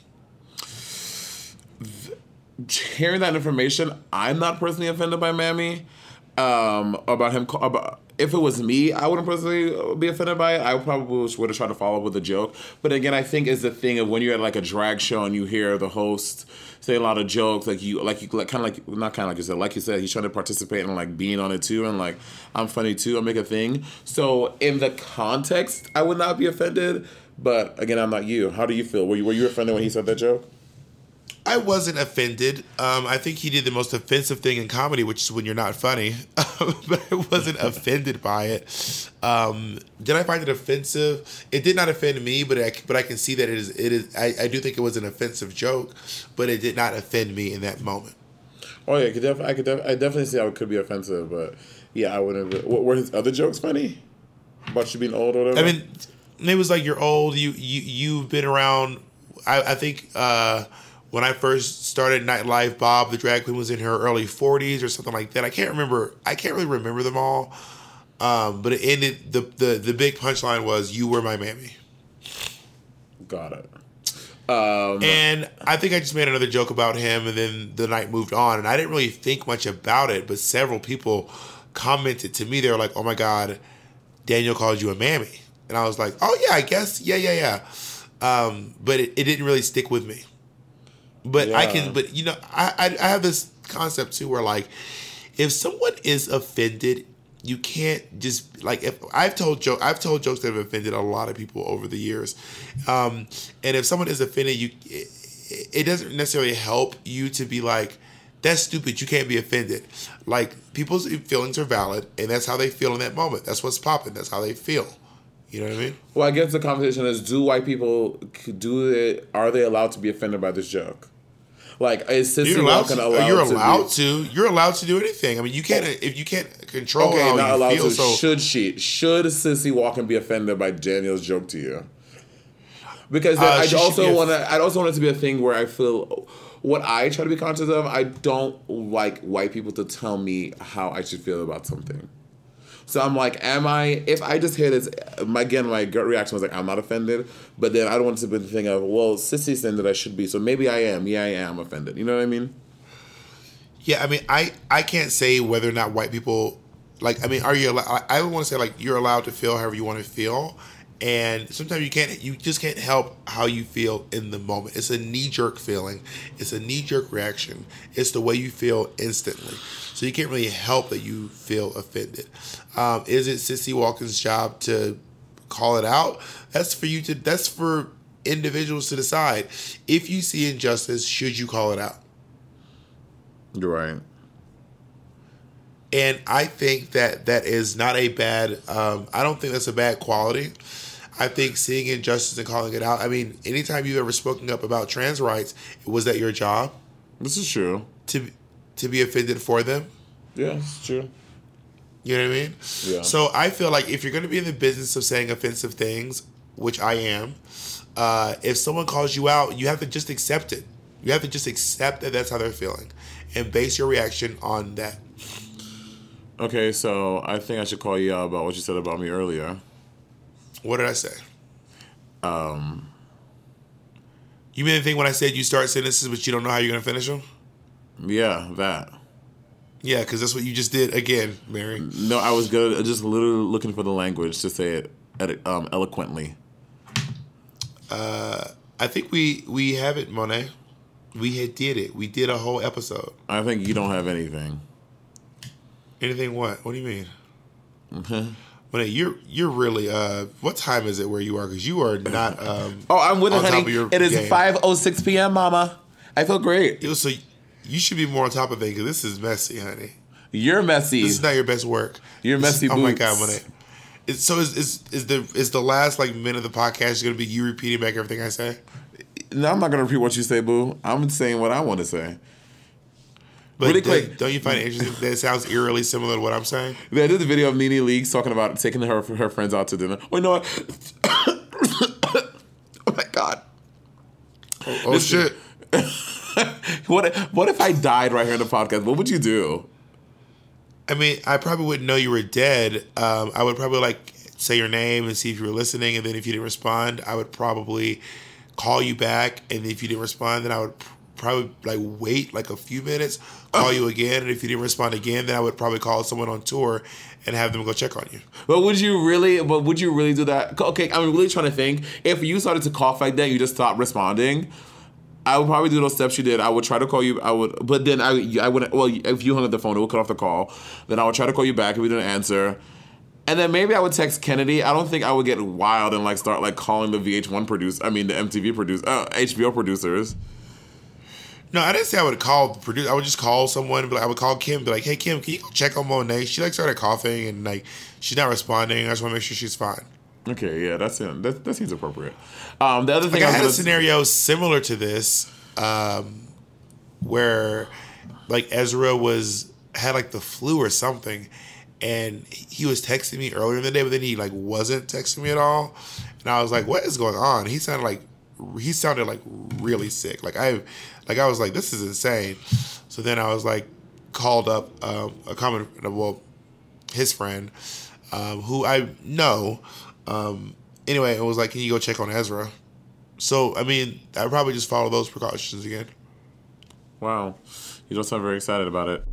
Speaker 2: hearing that information, I'm not personally offended by Mammy. Um, about him, about if it was me, I wouldn't personally be offended by it. I probably would have tried to follow up with a joke. But again, I think it's the thing of when you're at like a drag show and you hear the host say a lot of jokes, like you, like you, like kind of like not kind of like you said, like you said, he's trying to participate and like being on it too, and like I'm funny too, I make a thing. So in the context, I would not be offended. But again, I'm not you. How do you feel? Were you were you offended when he said that joke?
Speaker 5: I wasn't offended. Um, I think he did the most offensive thing in comedy, which is when you're not funny. But I wasn't offended by it. Um, did I find it offensive? It did not offend me, but I, but I can see that it is. It is. I, I do think it was an offensive joke, but it did not offend me in that moment.
Speaker 2: Oh yeah, I could, def- I could def- I definitely see how it could be offensive, but yeah, I wouldn't. Have, were his other jokes funny? About you being old or whatever?
Speaker 5: I mean, it was like you're old. You you you've been around. I, I think uh, when I first started nightlife, Bob the drag queen was in her early forties or something like that. I can't remember. I can't really remember them all. Um, but it ended. The, the the big punchline was, "You were my mammy."
Speaker 2: Got it. Um,
Speaker 5: and I think I just made another joke about him, and then the night moved on, and I didn't really think much about it. But several people commented to me. They were like, "Oh my God, Daniel called you a mammy," and I was like, "Oh yeah, I guess, yeah, yeah, yeah." Um, but it, it didn't really stick with me. But
Speaker 2: yeah.
Speaker 5: I can, but you know, I, I I have this concept too, where like, if someone is offended, you can't just like. If I've told joke, I've told jokes that have offended a lot of people over the years, um, and if someone is offended, you, it, it doesn't necessarily help you to be like, "That's stupid. You can't be offended." Like, people's feelings are valid, and that's how they feel in that moment. That's what's popping. That's how they feel. You know what I mean?
Speaker 2: Well, I guess the conversation is: do white people do it? Are they allowed to be offended by this joke? Like, is Sissy Walken allowed?
Speaker 5: You're allowed
Speaker 2: to,
Speaker 5: to. You're allowed to do anything. I mean, you can't if you can't control
Speaker 2: okay,
Speaker 5: how
Speaker 2: not
Speaker 5: you
Speaker 2: allowed
Speaker 5: feel.
Speaker 2: to.
Speaker 5: So
Speaker 2: Should she? Should Sissy Walken be offended by Daniel's joke to you? Because then
Speaker 5: Uh,
Speaker 2: I
Speaker 5: she should
Speaker 2: also
Speaker 5: be a-
Speaker 2: want to. I also want it to be a thing where I feel. What I try to be conscious of, I don't like white people to tell me how I should feel about something. So I'm like, am I, if I just hear this, my, again, my gut reaction was like, I'm not offended. But then I don't want to be the thing of, well, Sissy said that I should be, so maybe I am. Yeah, I am offended. You know what I mean?
Speaker 5: yeah, I mean, I I can't say whether or not white people like. I mean, are you? Allowed, I would want to say like you're allowed to feel however you want to feel, and sometimes you can't. You just can't help how you feel in the moment. It's a knee jerk feeling. It's a knee jerk reaction. It's the way you feel instantly. So you can't really help that you feel offended. Um, is it Sissy Walken's job to call it out? That's for you to. That's for individuals to decide. If you see injustice, should you call it out?
Speaker 2: You're right.
Speaker 5: And I think that that is not a bad. Um, I don't think that's a bad quality. I think seeing injustice and calling it out. I mean, anytime you've ever spoken up about trans rights, was that your job?
Speaker 2: This is true.
Speaker 5: To to be offended for them.
Speaker 2: Yeah, it's true.
Speaker 5: You know what I mean?
Speaker 2: Yeah.
Speaker 5: So I feel like if you're going to be in the business of saying offensive things, which I am, uh, if someone calls you out, you have to just accept it. You have to just accept that that's how they're feeling, and base your reaction on that.
Speaker 2: Okay, so I think I should call you out about what you said about me earlier.
Speaker 5: What did I say?
Speaker 2: Um,
Speaker 5: You mean the thing when I said you start sentences but you don't know how you're going to finish them?
Speaker 2: yeah, that.
Speaker 5: Yeah, because that's what you just did again, Mary.
Speaker 2: No, I was good. Just literally looking for the language to say it ed- um, eloquently.
Speaker 5: Uh, I think we we have it, Monet. We had did it. We did a whole episode.
Speaker 2: I think you don't have anything.
Speaker 5: Anything what? What do you mean?
Speaker 2: Mm-hmm.
Speaker 5: Monet, you're you're really. Uh, what time is it where you are? Because you are not. Um,
Speaker 2: Oh, I'm with it,
Speaker 5: on top
Speaker 2: honey.
Speaker 5: of your
Speaker 2: It is
Speaker 5: game.
Speaker 2: five oh six p.m., mama. I feel great.
Speaker 5: It was so you should be more on top of it because this is messy, honey.
Speaker 2: You're messy.
Speaker 5: This is not your best work.
Speaker 2: You're
Speaker 5: This-
Speaker 2: messy
Speaker 5: Oh my
Speaker 2: boots.
Speaker 5: god, Monet. It's, so is, is is the is the last like minute of the podcast going to be you repeating back everything I say?
Speaker 2: No, I'm not going to repeat what you say, boo. I'm saying what I want to say.
Speaker 5: But
Speaker 2: Really
Speaker 5: do-
Speaker 2: quick.
Speaker 5: don't you find it interesting that it sounds eerily similar to what I'm saying?
Speaker 2: I did the video of Nene Leakes talking about taking her her friends out to dinner. Oh, no. Oh, my God.
Speaker 5: Oh, oh
Speaker 2: This-
Speaker 5: shit!
Speaker 2: What if, what if I died right here in the podcast? What would you do?
Speaker 5: I mean, I probably wouldn't know you were dead. Um, I would probably like say your name and see if you were listening, and then if you didn't respond, I would probably call you back, and if you didn't respond, then I would probably like wait like a few minutes, call you again, and if you didn't respond again, then I would probably call someone on tour and have them go check on you.
Speaker 2: But would you really? But would you really do that? Okay, I'm really trying to think. If you started to cough like that, you just stopped responding. I would probably do those steps you did. I would try to call you. I would, but then I, I wouldn't. Well, if you hung up the phone, it would cut off the call. Then I would try to call you back if you didn't answer, and then maybe I would text Kennedy. I don't think I would get wild and like start like calling the V H one producer. I mean the M T V producer, uh, H B O producers.
Speaker 5: No, I didn't say I would call the producer. I would just call someone. And be like, I would call Kim. Be like, hey Kim, can you go check on Monet? She like started coughing and like she's not responding. I just want to make sure she's fine.
Speaker 2: Okay, yeah, that's it. That, that seems appropriate. Um, the other thing
Speaker 5: Like I
Speaker 2: I
Speaker 5: had a
Speaker 2: was gonna-
Speaker 5: scenario similar to this, um, where like Ezra was had like the flu or something, and he was texting me earlier in the day, but then he like wasn't texting me at all, and I was like, "What is going on?" He sounded like he sounded like really sick. Like I, like I was like, "This is insane." So then I was like, called up um, a common, well, his friend, um, who I know. Um, anyway, it was like, "Can you go check on Ezra?" So I mean, I probably just follow those precautions again.
Speaker 2: Wow, you don't sound very excited about it.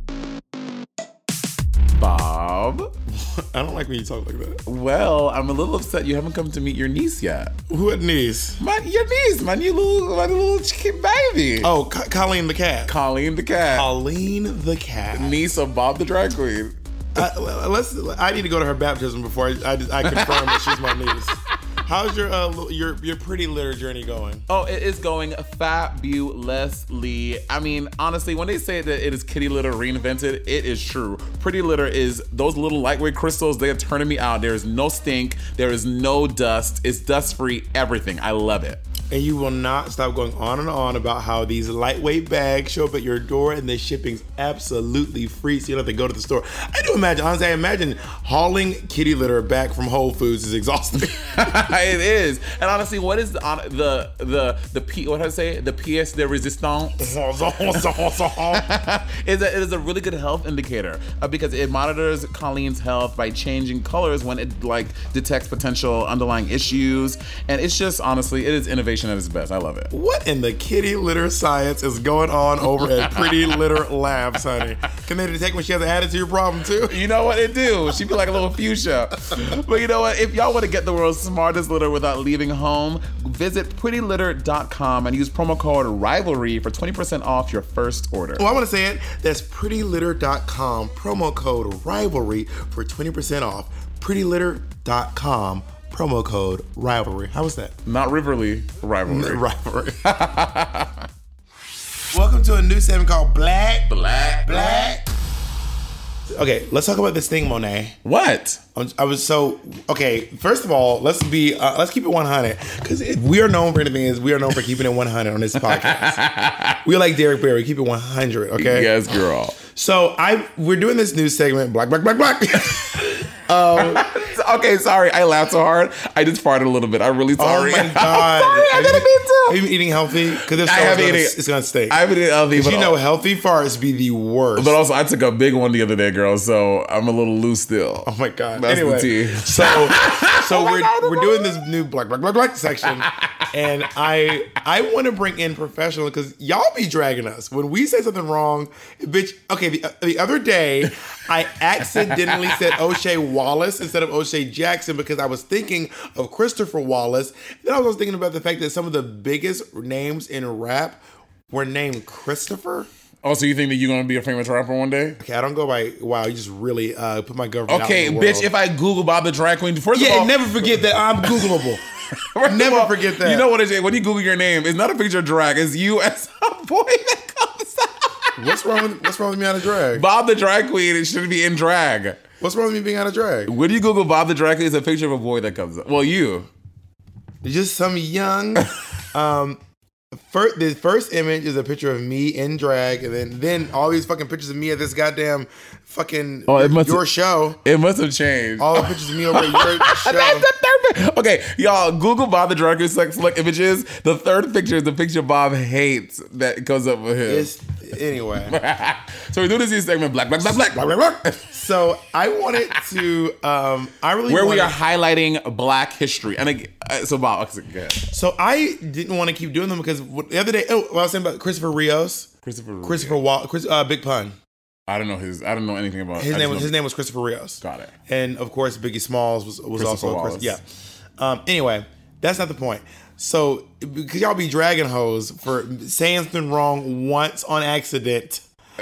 Speaker 2: Bob?
Speaker 5: I don't like when you talk like that.
Speaker 2: Well, I'm a little upset you haven't come to meet your niece yet.
Speaker 5: What niece?
Speaker 2: My, your niece, my new little, my little chicken baby.
Speaker 5: Oh, Co- Colleen the cat.
Speaker 2: Colleen the cat.
Speaker 5: Colleen the cat.
Speaker 2: Niece of Bob the drag queen.
Speaker 5: Uh, let's. I need to go to her baptism before I, I, I confirm that she's my niece. How's your uh, your your pretty litter journey going?
Speaker 2: Oh, it is going fabulously. I mean, honestly, when they say that it is kitty litter reinvented, it is true. Pretty litter is those little lightweight crystals. They are turning me out. There is no stink. There is no dust. It's dust free. Everything. I love it.
Speaker 5: And you will not stop going on and on about how these lightweight bags show up at your door and the shipping's absolutely free, so you don't have to go to the store. I do imagine, honestly, I imagine hauling kitty litter back from Whole Foods is exhausting.
Speaker 2: It is. And honestly, what is the the the the P, what did I say? The pièce de résistance is that it is a really good health indicator uh, because it monitors Colleen's health by changing colors when it like detects potential underlying issues, and it's just honestly, it is innovation at its best. I love it.
Speaker 5: What in the kitty litter science is going on over at Pretty Litter Labs, honey? Can they detect when she has an attitude problem too?
Speaker 2: You know what it do? She be like a little fuchsia. But you know what? If y'all want to get the world's smartest litter without leaving home, visit pretty litter dot com and use promo code RIVALRY for twenty percent off your first order.
Speaker 5: Well, I want to say it. That's pretty litter dot com, promo code RIVALRY for twenty percent off. pretty litter dot com, promo code RIVALRY. How was that?
Speaker 2: Not Riverly, Rivalry.
Speaker 5: Rivalry. Welcome to a new segment called Black,
Speaker 2: Black,
Speaker 5: Black. Okay, let's talk about this thing, Monet.
Speaker 2: What?
Speaker 5: I'm- I was so okay. First of all, let's be uh, let's keep it one hundred because we are known for anything is we are known for keeping it one hundred on this podcast. We're like Derek Barry, keep it one hundred. Okay.
Speaker 2: Yes, girl.
Speaker 5: So I we're doing this new segment, Black, Black, Black, Black. um,
Speaker 2: Okay, sorry. I laughed so hard. I just farted a little bit. I'm really
Speaker 5: oh
Speaker 2: sorry.
Speaker 5: my god!
Speaker 2: I'm sorry. I didn't mean to.
Speaker 5: Are you eating healthy? Because if so,
Speaker 2: I
Speaker 5: it's
Speaker 2: have
Speaker 5: gonna,
Speaker 2: eating-
Speaker 5: it's gonna stink.
Speaker 2: I haven't eaten healthy, but
Speaker 5: you know, healthy farts be the worst.
Speaker 2: But also, I took a big one the other day, girl. So I'm a little loose still.
Speaker 5: Oh my god!
Speaker 2: That's
Speaker 5: anyway,
Speaker 2: the tea.
Speaker 5: so so
Speaker 2: Oh my
Speaker 5: we're
Speaker 2: God, oh
Speaker 5: we're
Speaker 2: my
Speaker 5: doing
Speaker 2: God.
Speaker 5: this new black black black black section, and I I want to bring in professional because y'all be dragging us when we say something wrong, bitch. Okay, the, the other day I accidentally said O'Shea Wallace instead of O'Shea Jackson because I was thinking of Christopher Wallace. Then I was thinking about the fact that some of the biggest names in rap were named Christopher.
Speaker 2: Oh, so you think that you're gonna be a famous rapper one day?
Speaker 5: Okay, I don't go by wow. You just really uh, put my government.
Speaker 2: Okay,
Speaker 5: out in the
Speaker 2: bitch.
Speaker 5: world.
Speaker 2: If I Google Bob the drag queen, first
Speaker 5: Yeah,
Speaker 2: of all,
Speaker 5: and never forget that I'm Googleable.
Speaker 2: first of
Speaker 5: never
Speaker 2: all,
Speaker 5: forget that.
Speaker 2: You know what it is? When you Google your name, it's not a picture of drag. It's you as a boy that comes out.
Speaker 5: What's wrong with What's wrong with me out of drag?
Speaker 2: Bob the drag queen. It shouldn't be in drag.
Speaker 5: What's wrong with me being out of drag?
Speaker 2: When you Google Bob the drag queen, it's a picture of a boy that comes up. Well, you.
Speaker 5: Just some young. um, first, the first image is a picture of me in drag, and then then all these fucking pictures of me at this goddamn fucking
Speaker 2: Oh, it must-
Speaker 5: your show.
Speaker 2: It must have changed.
Speaker 5: All the pictures of me over at your show.
Speaker 2: That's the third pic- Okay, y'all, Google Bob the drag queen select, select images. The third picture is the picture Bob hates that goes up with him.
Speaker 5: It's, anyway.
Speaker 2: So we're doing this new segment, black, black, black, black,
Speaker 5: Blah, blah, blah. So I wanted to. Um, I really
Speaker 2: where we
Speaker 5: wanted-
Speaker 2: are highlighting Black history. And again, uh, so Bob, okay, go ahead.
Speaker 5: So I didn't want to keep doing them because the other day, oh, what I was saying about Christopher Rios,
Speaker 2: Christopher.
Speaker 5: Christopher Wall, Chris, uh, Big Pun.
Speaker 2: I don't know his. I don't know anything about
Speaker 5: His
Speaker 2: I
Speaker 5: name
Speaker 2: just
Speaker 5: was
Speaker 2: know-
Speaker 5: his name was Christopher Rios.
Speaker 2: Got it.
Speaker 5: And of course, Biggie Smalls was was
Speaker 2: Christopher
Speaker 5: also
Speaker 2: Wallace.
Speaker 5: Chris, yeah. Um, anyway, that's not the point. So because y'all be dragging hoes for saying something wrong once on accident.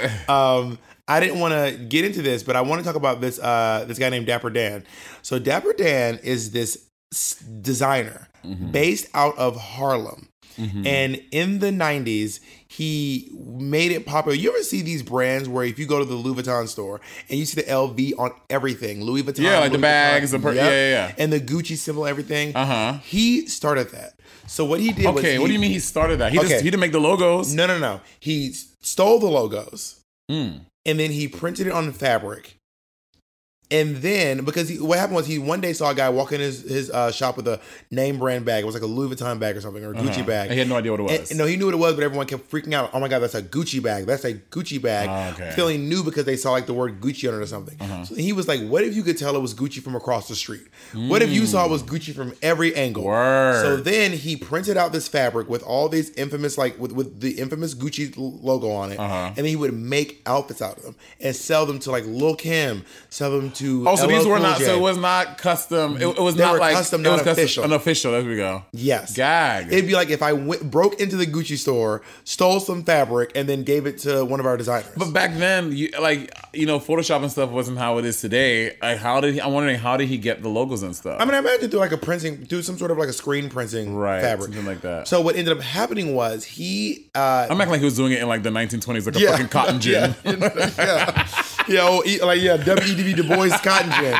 Speaker 5: Um, I didn't want to get into this, but I want to talk about this uh, this guy named Dapper Dan. So Dapper Dan is this s- designer
Speaker 2: Mm-hmm.
Speaker 5: based out of Harlem. And in the nineties, he made it popular. You ever see these brands where if you go to the Louis Vuitton store and you see the L V on everything, Louis Vuitton,
Speaker 2: Yeah, like the
Speaker 5: Louis
Speaker 2: bags,
Speaker 5: Vuitton,
Speaker 2: the per-
Speaker 5: yep,
Speaker 2: yeah, yeah, yeah.
Speaker 5: and the Gucci symbol, everything.
Speaker 2: Uh-huh.
Speaker 5: He started that. So what he did was
Speaker 2: Okay,
Speaker 5: he-
Speaker 2: what do you mean he started that? He just
Speaker 5: Okay.
Speaker 2: he didn't make the logos.
Speaker 5: No, no, no. He stole the logos
Speaker 2: Mm.
Speaker 5: and then he printed it on the fabric.
Speaker 3: And then, because he, what happened was he one day saw a guy walk in his, his uh, shop with a name brand bag. It was like a Louis Vuitton bag or something, or a
Speaker 2: uh-huh.
Speaker 3: Gucci bag.
Speaker 2: And he had no idea what it was.
Speaker 3: And, no, he knew what it was, but everyone kept freaking out. Oh my God, that's a Gucci bag. That's a Gucci bag.
Speaker 2: Oh, okay.
Speaker 3: Feeling new because they saw like the word Gucci on it or something.
Speaker 2: Uh-huh.
Speaker 3: So he was like, what if you could tell it was Gucci from across the street? Mm. What if you saw it was Gucci from every angle?
Speaker 2: Word.
Speaker 3: So then he printed out this fabric with all these infamous, like with, with the infamous Gucci logo on it.
Speaker 2: Uh-huh.
Speaker 3: And then he would make outfits out of them and sell them to like Lil' Kim, sell them to
Speaker 2: Oh, so
Speaker 3: L L
Speaker 2: these were
Speaker 3: Cool
Speaker 2: not,
Speaker 3: J.
Speaker 2: so it was not custom. It, it was
Speaker 3: They
Speaker 2: not
Speaker 3: were
Speaker 2: like,
Speaker 3: custom,
Speaker 2: it was
Speaker 3: not
Speaker 2: custom,
Speaker 3: official.
Speaker 2: unofficial. There we go.
Speaker 3: Yes.
Speaker 2: Gag.
Speaker 3: It'd be like if I went, broke into the Gucci store, stole some fabric, and then gave it to one of our designers.
Speaker 2: But back then, you, like, you know, Photoshop and stuff wasn't how it is today. Like, how did he, I'm wondering, how did he get the logos and stuff?
Speaker 3: I mean, I imagine do like a printing, do some sort of like a screen printing
Speaker 2: right,
Speaker 3: fabric.
Speaker 2: something like that.
Speaker 3: So what ended up happening was he... Uh,
Speaker 2: I'm acting like he was doing it in like the nineteen twenties, like a
Speaker 3: yeah,
Speaker 2: fucking cotton gin.
Speaker 3: Yeah, yeah. yeah, oh, e- like, yeah, W E D B Du Bois cotton gin.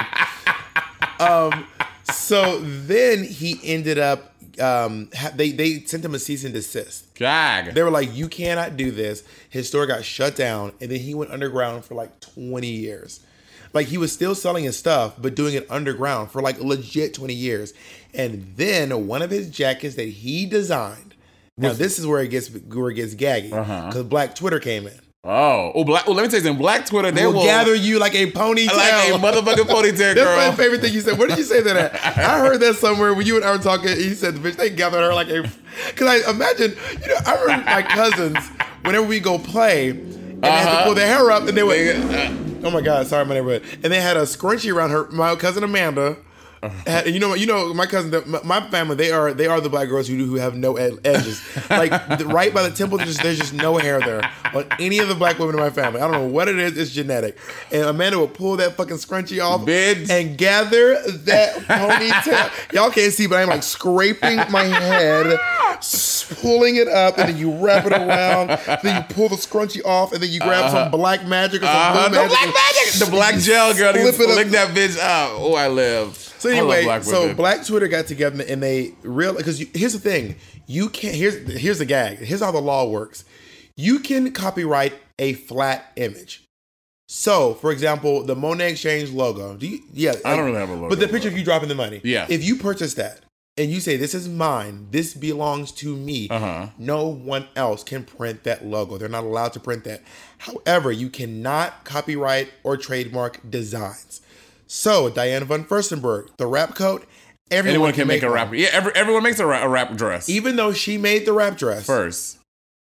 Speaker 3: Um, so then he ended up, um, ha- they, they sent him a cease and desist.
Speaker 2: Gag.
Speaker 3: They were like, you cannot do this. His store got shut down, and then he went underground for like twenty years. Like, he was still selling his stuff, but doing it underground for like legit twenty years. And then one of his jackets that he designed. Now, this is where it gets where it gets gaggy. Because
Speaker 2: Uh-huh.
Speaker 3: Black Twitter came in.
Speaker 2: Oh, oh, black. Oh, let me tell you something. Black Twitter, they
Speaker 3: Will
Speaker 2: will
Speaker 3: gather you like a ponytail.
Speaker 2: like a motherfucking ponytail, girl.
Speaker 3: That's my favorite thing you said. Where did you say that at? I heard that somewhere when you and I were talking. He said, "Bitch, they gathered her like a." Because I imagine, you know, I remember my cousins whenever we go play, and they had to
Speaker 2: Uh-huh.
Speaker 3: pull their hair up, and they would.
Speaker 2: They-
Speaker 3: Oh my God, sorry, my neighborhood. And they had a scrunchie around her. My cousin Amanda. Had, you know, you know, my cousin, my, my family, they are they are the black girls who do, who have no ed- edges. Like the, right by the temple, there's just, there's just no hair there on any of the black women in my family. I don't know what it is. It's genetic. And Amanda would pull that fucking scrunchie off
Speaker 2: Bitch.
Speaker 3: and gather that ponytail. Y'all can't see, but I'm like scraping my head, s- pulling it up, and then you wrap it around. Then you pull the scrunchie off, and then you grab
Speaker 2: Uh-huh.
Speaker 3: some black magic or some
Speaker 2: Uh-huh.
Speaker 3: blue
Speaker 2: The
Speaker 3: magic.
Speaker 2: black magic, the black gel, girl. You
Speaker 3: Flip it up.
Speaker 2: lick that bitch up. Oh, I live.
Speaker 3: So
Speaker 2: I love
Speaker 3: anyway,
Speaker 2: black
Speaker 3: so
Speaker 2: women.
Speaker 3: Black Twitter got together and they real because here's the thing, you can't. Here's here's the gag. Here's how the law works. You can copyright a flat image. So, for example, the Monet Exchange logo. Do you? Yeah,
Speaker 2: I don't really have a logo,
Speaker 3: But the picture of you dropping the money.
Speaker 2: Yeah.
Speaker 3: If you purchase that and you say this is mine, this belongs to me.
Speaker 2: Uh-huh.
Speaker 3: No one else can print that logo. They're not allowed to print that. However, you cannot copyright or trademark designs. So, Diana von Furstenberg, the rap coat, everyone
Speaker 2: anyone can make, a
Speaker 3: one.
Speaker 2: rap. Yeah, every, everyone makes a, ra- a rap dress.
Speaker 3: Even though she made the rap dress,
Speaker 2: First.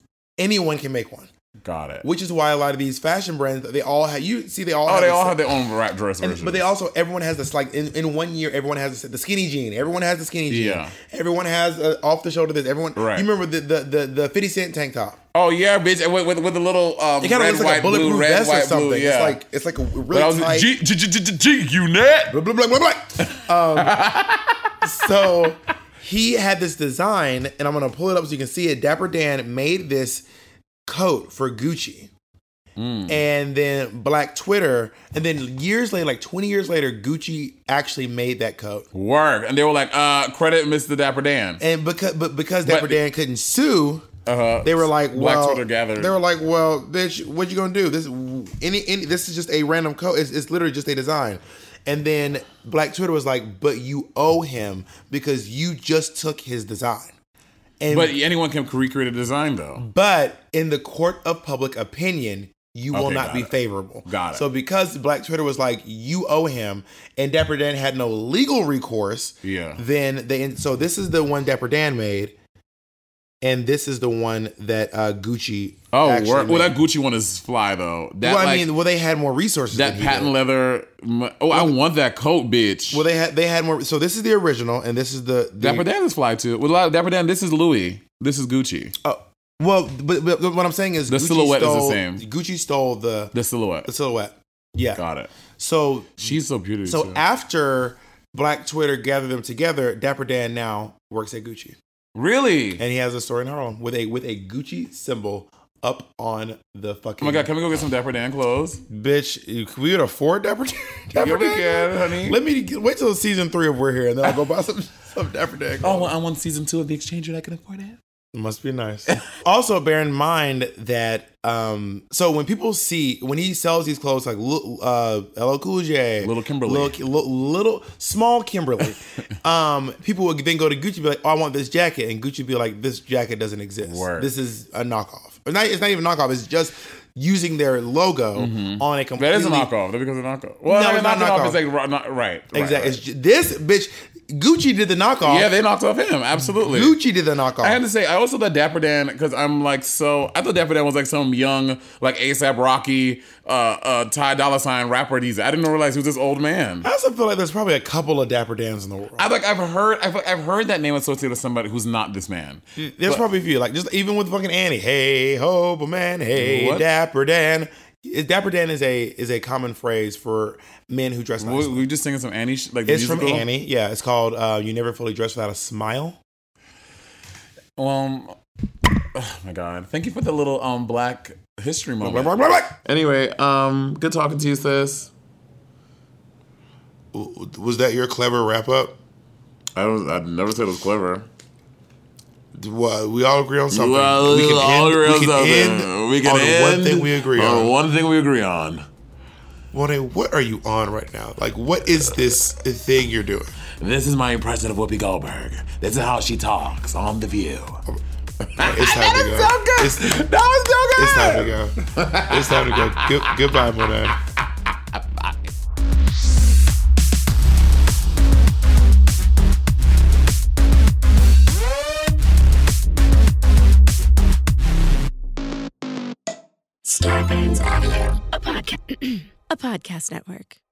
Speaker 3: anyone can make one.
Speaker 2: Got it.
Speaker 3: Which is why a lot of these fashion brands, they all have, you see, they all
Speaker 2: Oh,
Speaker 3: have
Speaker 2: they
Speaker 3: the
Speaker 2: all
Speaker 3: same-
Speaker 2: have their own rap dress
Speaker 3: And,
Speaker 2: versions.
Speaker 3: but they also, everyone has this, like, in, in one year, everyone has this, the skinny jean. Everyone has the skinny jean.
Speaker 2: Yeah.
Speaker 3: Everyone has uh, off the shoulder this. Everyone,
Speaker 2: Right.
Speaker 3: you remember the, the, the, the fifty cent tank top.
Speaker 2: Oh yeah, bitch, and with with, with the little um,
Speaker 3: It kind of
Speaker 2: red,
Speaker 3: looks like
Speaker 2: white,
Speaker 3: a bulletproof
Speaker 2: blue, red,
Speaker 3: vest or
Speaker 2: white,
Speaker 3: something.
Speaker 2: blue. Yeah,
Speaker 3: It's like, it's like a
Speaker 2: but
Speaker 3: really
Speaker 2: I was
Speaker 3: tight.
Speaker 2: G G G G G unit.
Speaker 3: Blah, blah, blah, blah, blah. Um, so he had this design, and I'm going to pull it up so you can see it. Dapper Dan made this coat for Gucci.
Speaker 2: Mm.
Speaker 3: And then Black Twitter, and then years later, like twenty years later, Gucci actually made that coat.
Speaker 2: Work, and they were like, uh, credit Mister Dapper Dan.
Speaker 3: And because, but because Dapper
Speaker 2: But-
Speaker 3: Dan couldn't sue,
Speaker 2: Uh-huh.
Speaker 3: they were like,
Speaker 2: Black
Speaker 3: well,
Speaker 2: Twitter gathered.
Speaker 3: they were like, well, bitch, what you gonna do? This any, any this is just a random coat. It's, it's literally just a design. And then Black Twitter was like, but you owe him because you just took his design. And
Speaker 2: But anyone can recreate a design though.
Speaker 3: but in the court of public opinion, you will
Speaker 2: Okay,
Speaker 3: not
Speaker 2: got
Speaker 3: be
Speaker 2: it.
Speaker 3: favorable.
Speaker 2: Got it.
Speaker 3: So because Black Twitter was like, you owe him, and Dapper Dan had no legal recourse,
Speaker 2: Yeah.
Speaker 3: then they so this is the one Dapper Dan made, and this is the one that uh, Gucci.
Speaker 2: Oh,
Speaker 3: actually
Speaker 2: work. Well,
Speaker 3: made.
Speaker 2: that Gucci one is fly though. That
Speaker 3: well, I
Speaker 2: like,
Speaker 3: mean, well, they had more resources.
Speaker 2: that
Speaker 3: than he
Speaker 2: patent
Speaker 3: did.
Speaker 2: leather. Oh, I want that coat, bitch.
Speaker 3: Well, they had they had more. So this is the original, and this is the, the
Speaker 2: Dapper Dan is fly too. Well, Dapper Dan, this is Louis. This is Gucci.
Speaker 3: Oh, well, but, but what I'm saying is
Speaker 2: The
Speaker 3: Gucci
Speaker 2: silhouette is the
Speaker 3: stole,
Speaker 2: same.
Speaker 3: Gucci stole the
Speaker 2: The silhouette.
Speaker 3: the silhouette. Yeah.
Speaker 2: Got it.
Speaker 3: So
Speaker 2: She's so beautiful.
Speaker 3: so
Speaker 2: too.
Speaker 3: after Black Twitter gathered them together, Dapper Dan now works at Gucci,
Speaker 2: Really?
Speaker 3: and he has a store in Harlem with a with a Gucci symbol up on the fucking.
Speaker 2: Oh my God, can we go get some Dapper Dan clothes?
Speaker 3: bitch! Can we afford Dapper Dan? Dapper
Speaker 2: Yeah, we
Speaker 3: Dan?
Speaker 2: can, honey.
Speaker 3: Let me get, wait till season three of We're Here, and then I'll go buy some some Dapper Dan.
Speaker 2: Oh, well, I want season two of The Exchanger. I can afford it.
Speaker 3: Must be nice. Also, bear in mind that um, so when people see when he sells these clothes like uh, L L Cool J,
Speaker 2: Little Kimberly,
Speaker 3: little, little, little small Kimberly, um, people would then go to Gucci and be like, "Oh, I want this jacket," and Gucci would be like, "This jacket doesn't exist.
Speaker 2: Word.
Speaker 3: This is a knockoff. It's not, it's not even a knockoff. It's just using their logo
Speaker 2: mm-hmm.
Speaker 3: on a completely."
Speaker 2: That is a knockoff. That becomes a knockoff. Well,
Speaker 3: No,
Speaker 2: no,
Speaker 3: it's not
Speaker 2: knocking
Speaker 3: knockoff.
Speaker 2: off is like right, not, right, right.
Speaker 3: Exactly.
Speaker 2: Right.
Speaker 3: It's ju- this bitch. Gucci did the knockoff.
Speaker 2: Yeah, they knocked off him. Absolutely.
Speaker 3: Gucci did the knockoff.
Speaker 2: I had to say, I also thought Dapper Dan, because I'm like, so, I thought Dapper Dan was like some young, like ASAP Rocky, uh, uh, Ty Dolla $ign rapper. These I didn't realize he was this old man.
Speaker 3: I also feel like there's probably a couple of Dapper Dans in the world.
Speaker 2: I like, I've heard, I've, I've heard that name associated with somebody who's not this man.
Speaker 3: There's
Speaker 2: But-
Speaker 3: probably a few, like just even with fucking Annie. Hey ho, but man, hey
Speaker 2: What?
Speaker 3: Dapper Dan. It- Dapper Dan is a is a common phrase for men who dress
Speaker 2: We,
Speaker 3: nicely.
Speaker 2: we were just singing some Annie, sh- like the
Speaker 3: It's from
Speaker 2: musical.
Speaker 3: Annie. Yeah, it's called uh, "You Never Fully Dress Without a Smile."
Speaker 2: Um, oh my God! Thank you for the little um Black History
Speaker 3: Blah,
Speaker 2: moment.
Speaker 3: blah, blah, blah, blah.
Speaker 2: Anyway, um, good talking to you, sis.
Speaker 5: Was that your clever wrap up?
Speaker 2: I was, I never said it was clever.
Speaker 5: Well, we all agree on something.
Speaker 2: Well,
Speaker 5: we can
Speaker 2: all
Speaker 5: end,
Speaker 2: agree on
Speaker 5: we can
Speaker 2: something.
Speaker 5: end
Speaker 2: We can
Speaker 5: on
Speaker 2: end
Speaker 5: one thing we agree
Speaker 2: on
Speaker 5: on.
Speaker 2: one thing we agree on.
Speaker 5: Monet, what are you on right now? Like, what is this thing you're doing?
Speaker 2: This is my impression of Whoopi Goldberg. This is how she talks on The View.
Speaker 5: It's time to go.
Speaker 2: So good.
Speaker 5: It's,
Speaker 2: That was so good.
Speaker 5: it's time to go. It's time to go. Good, goodbye, Monet.
Speaker 1: Starburns Audio, a podcast, a podcast network.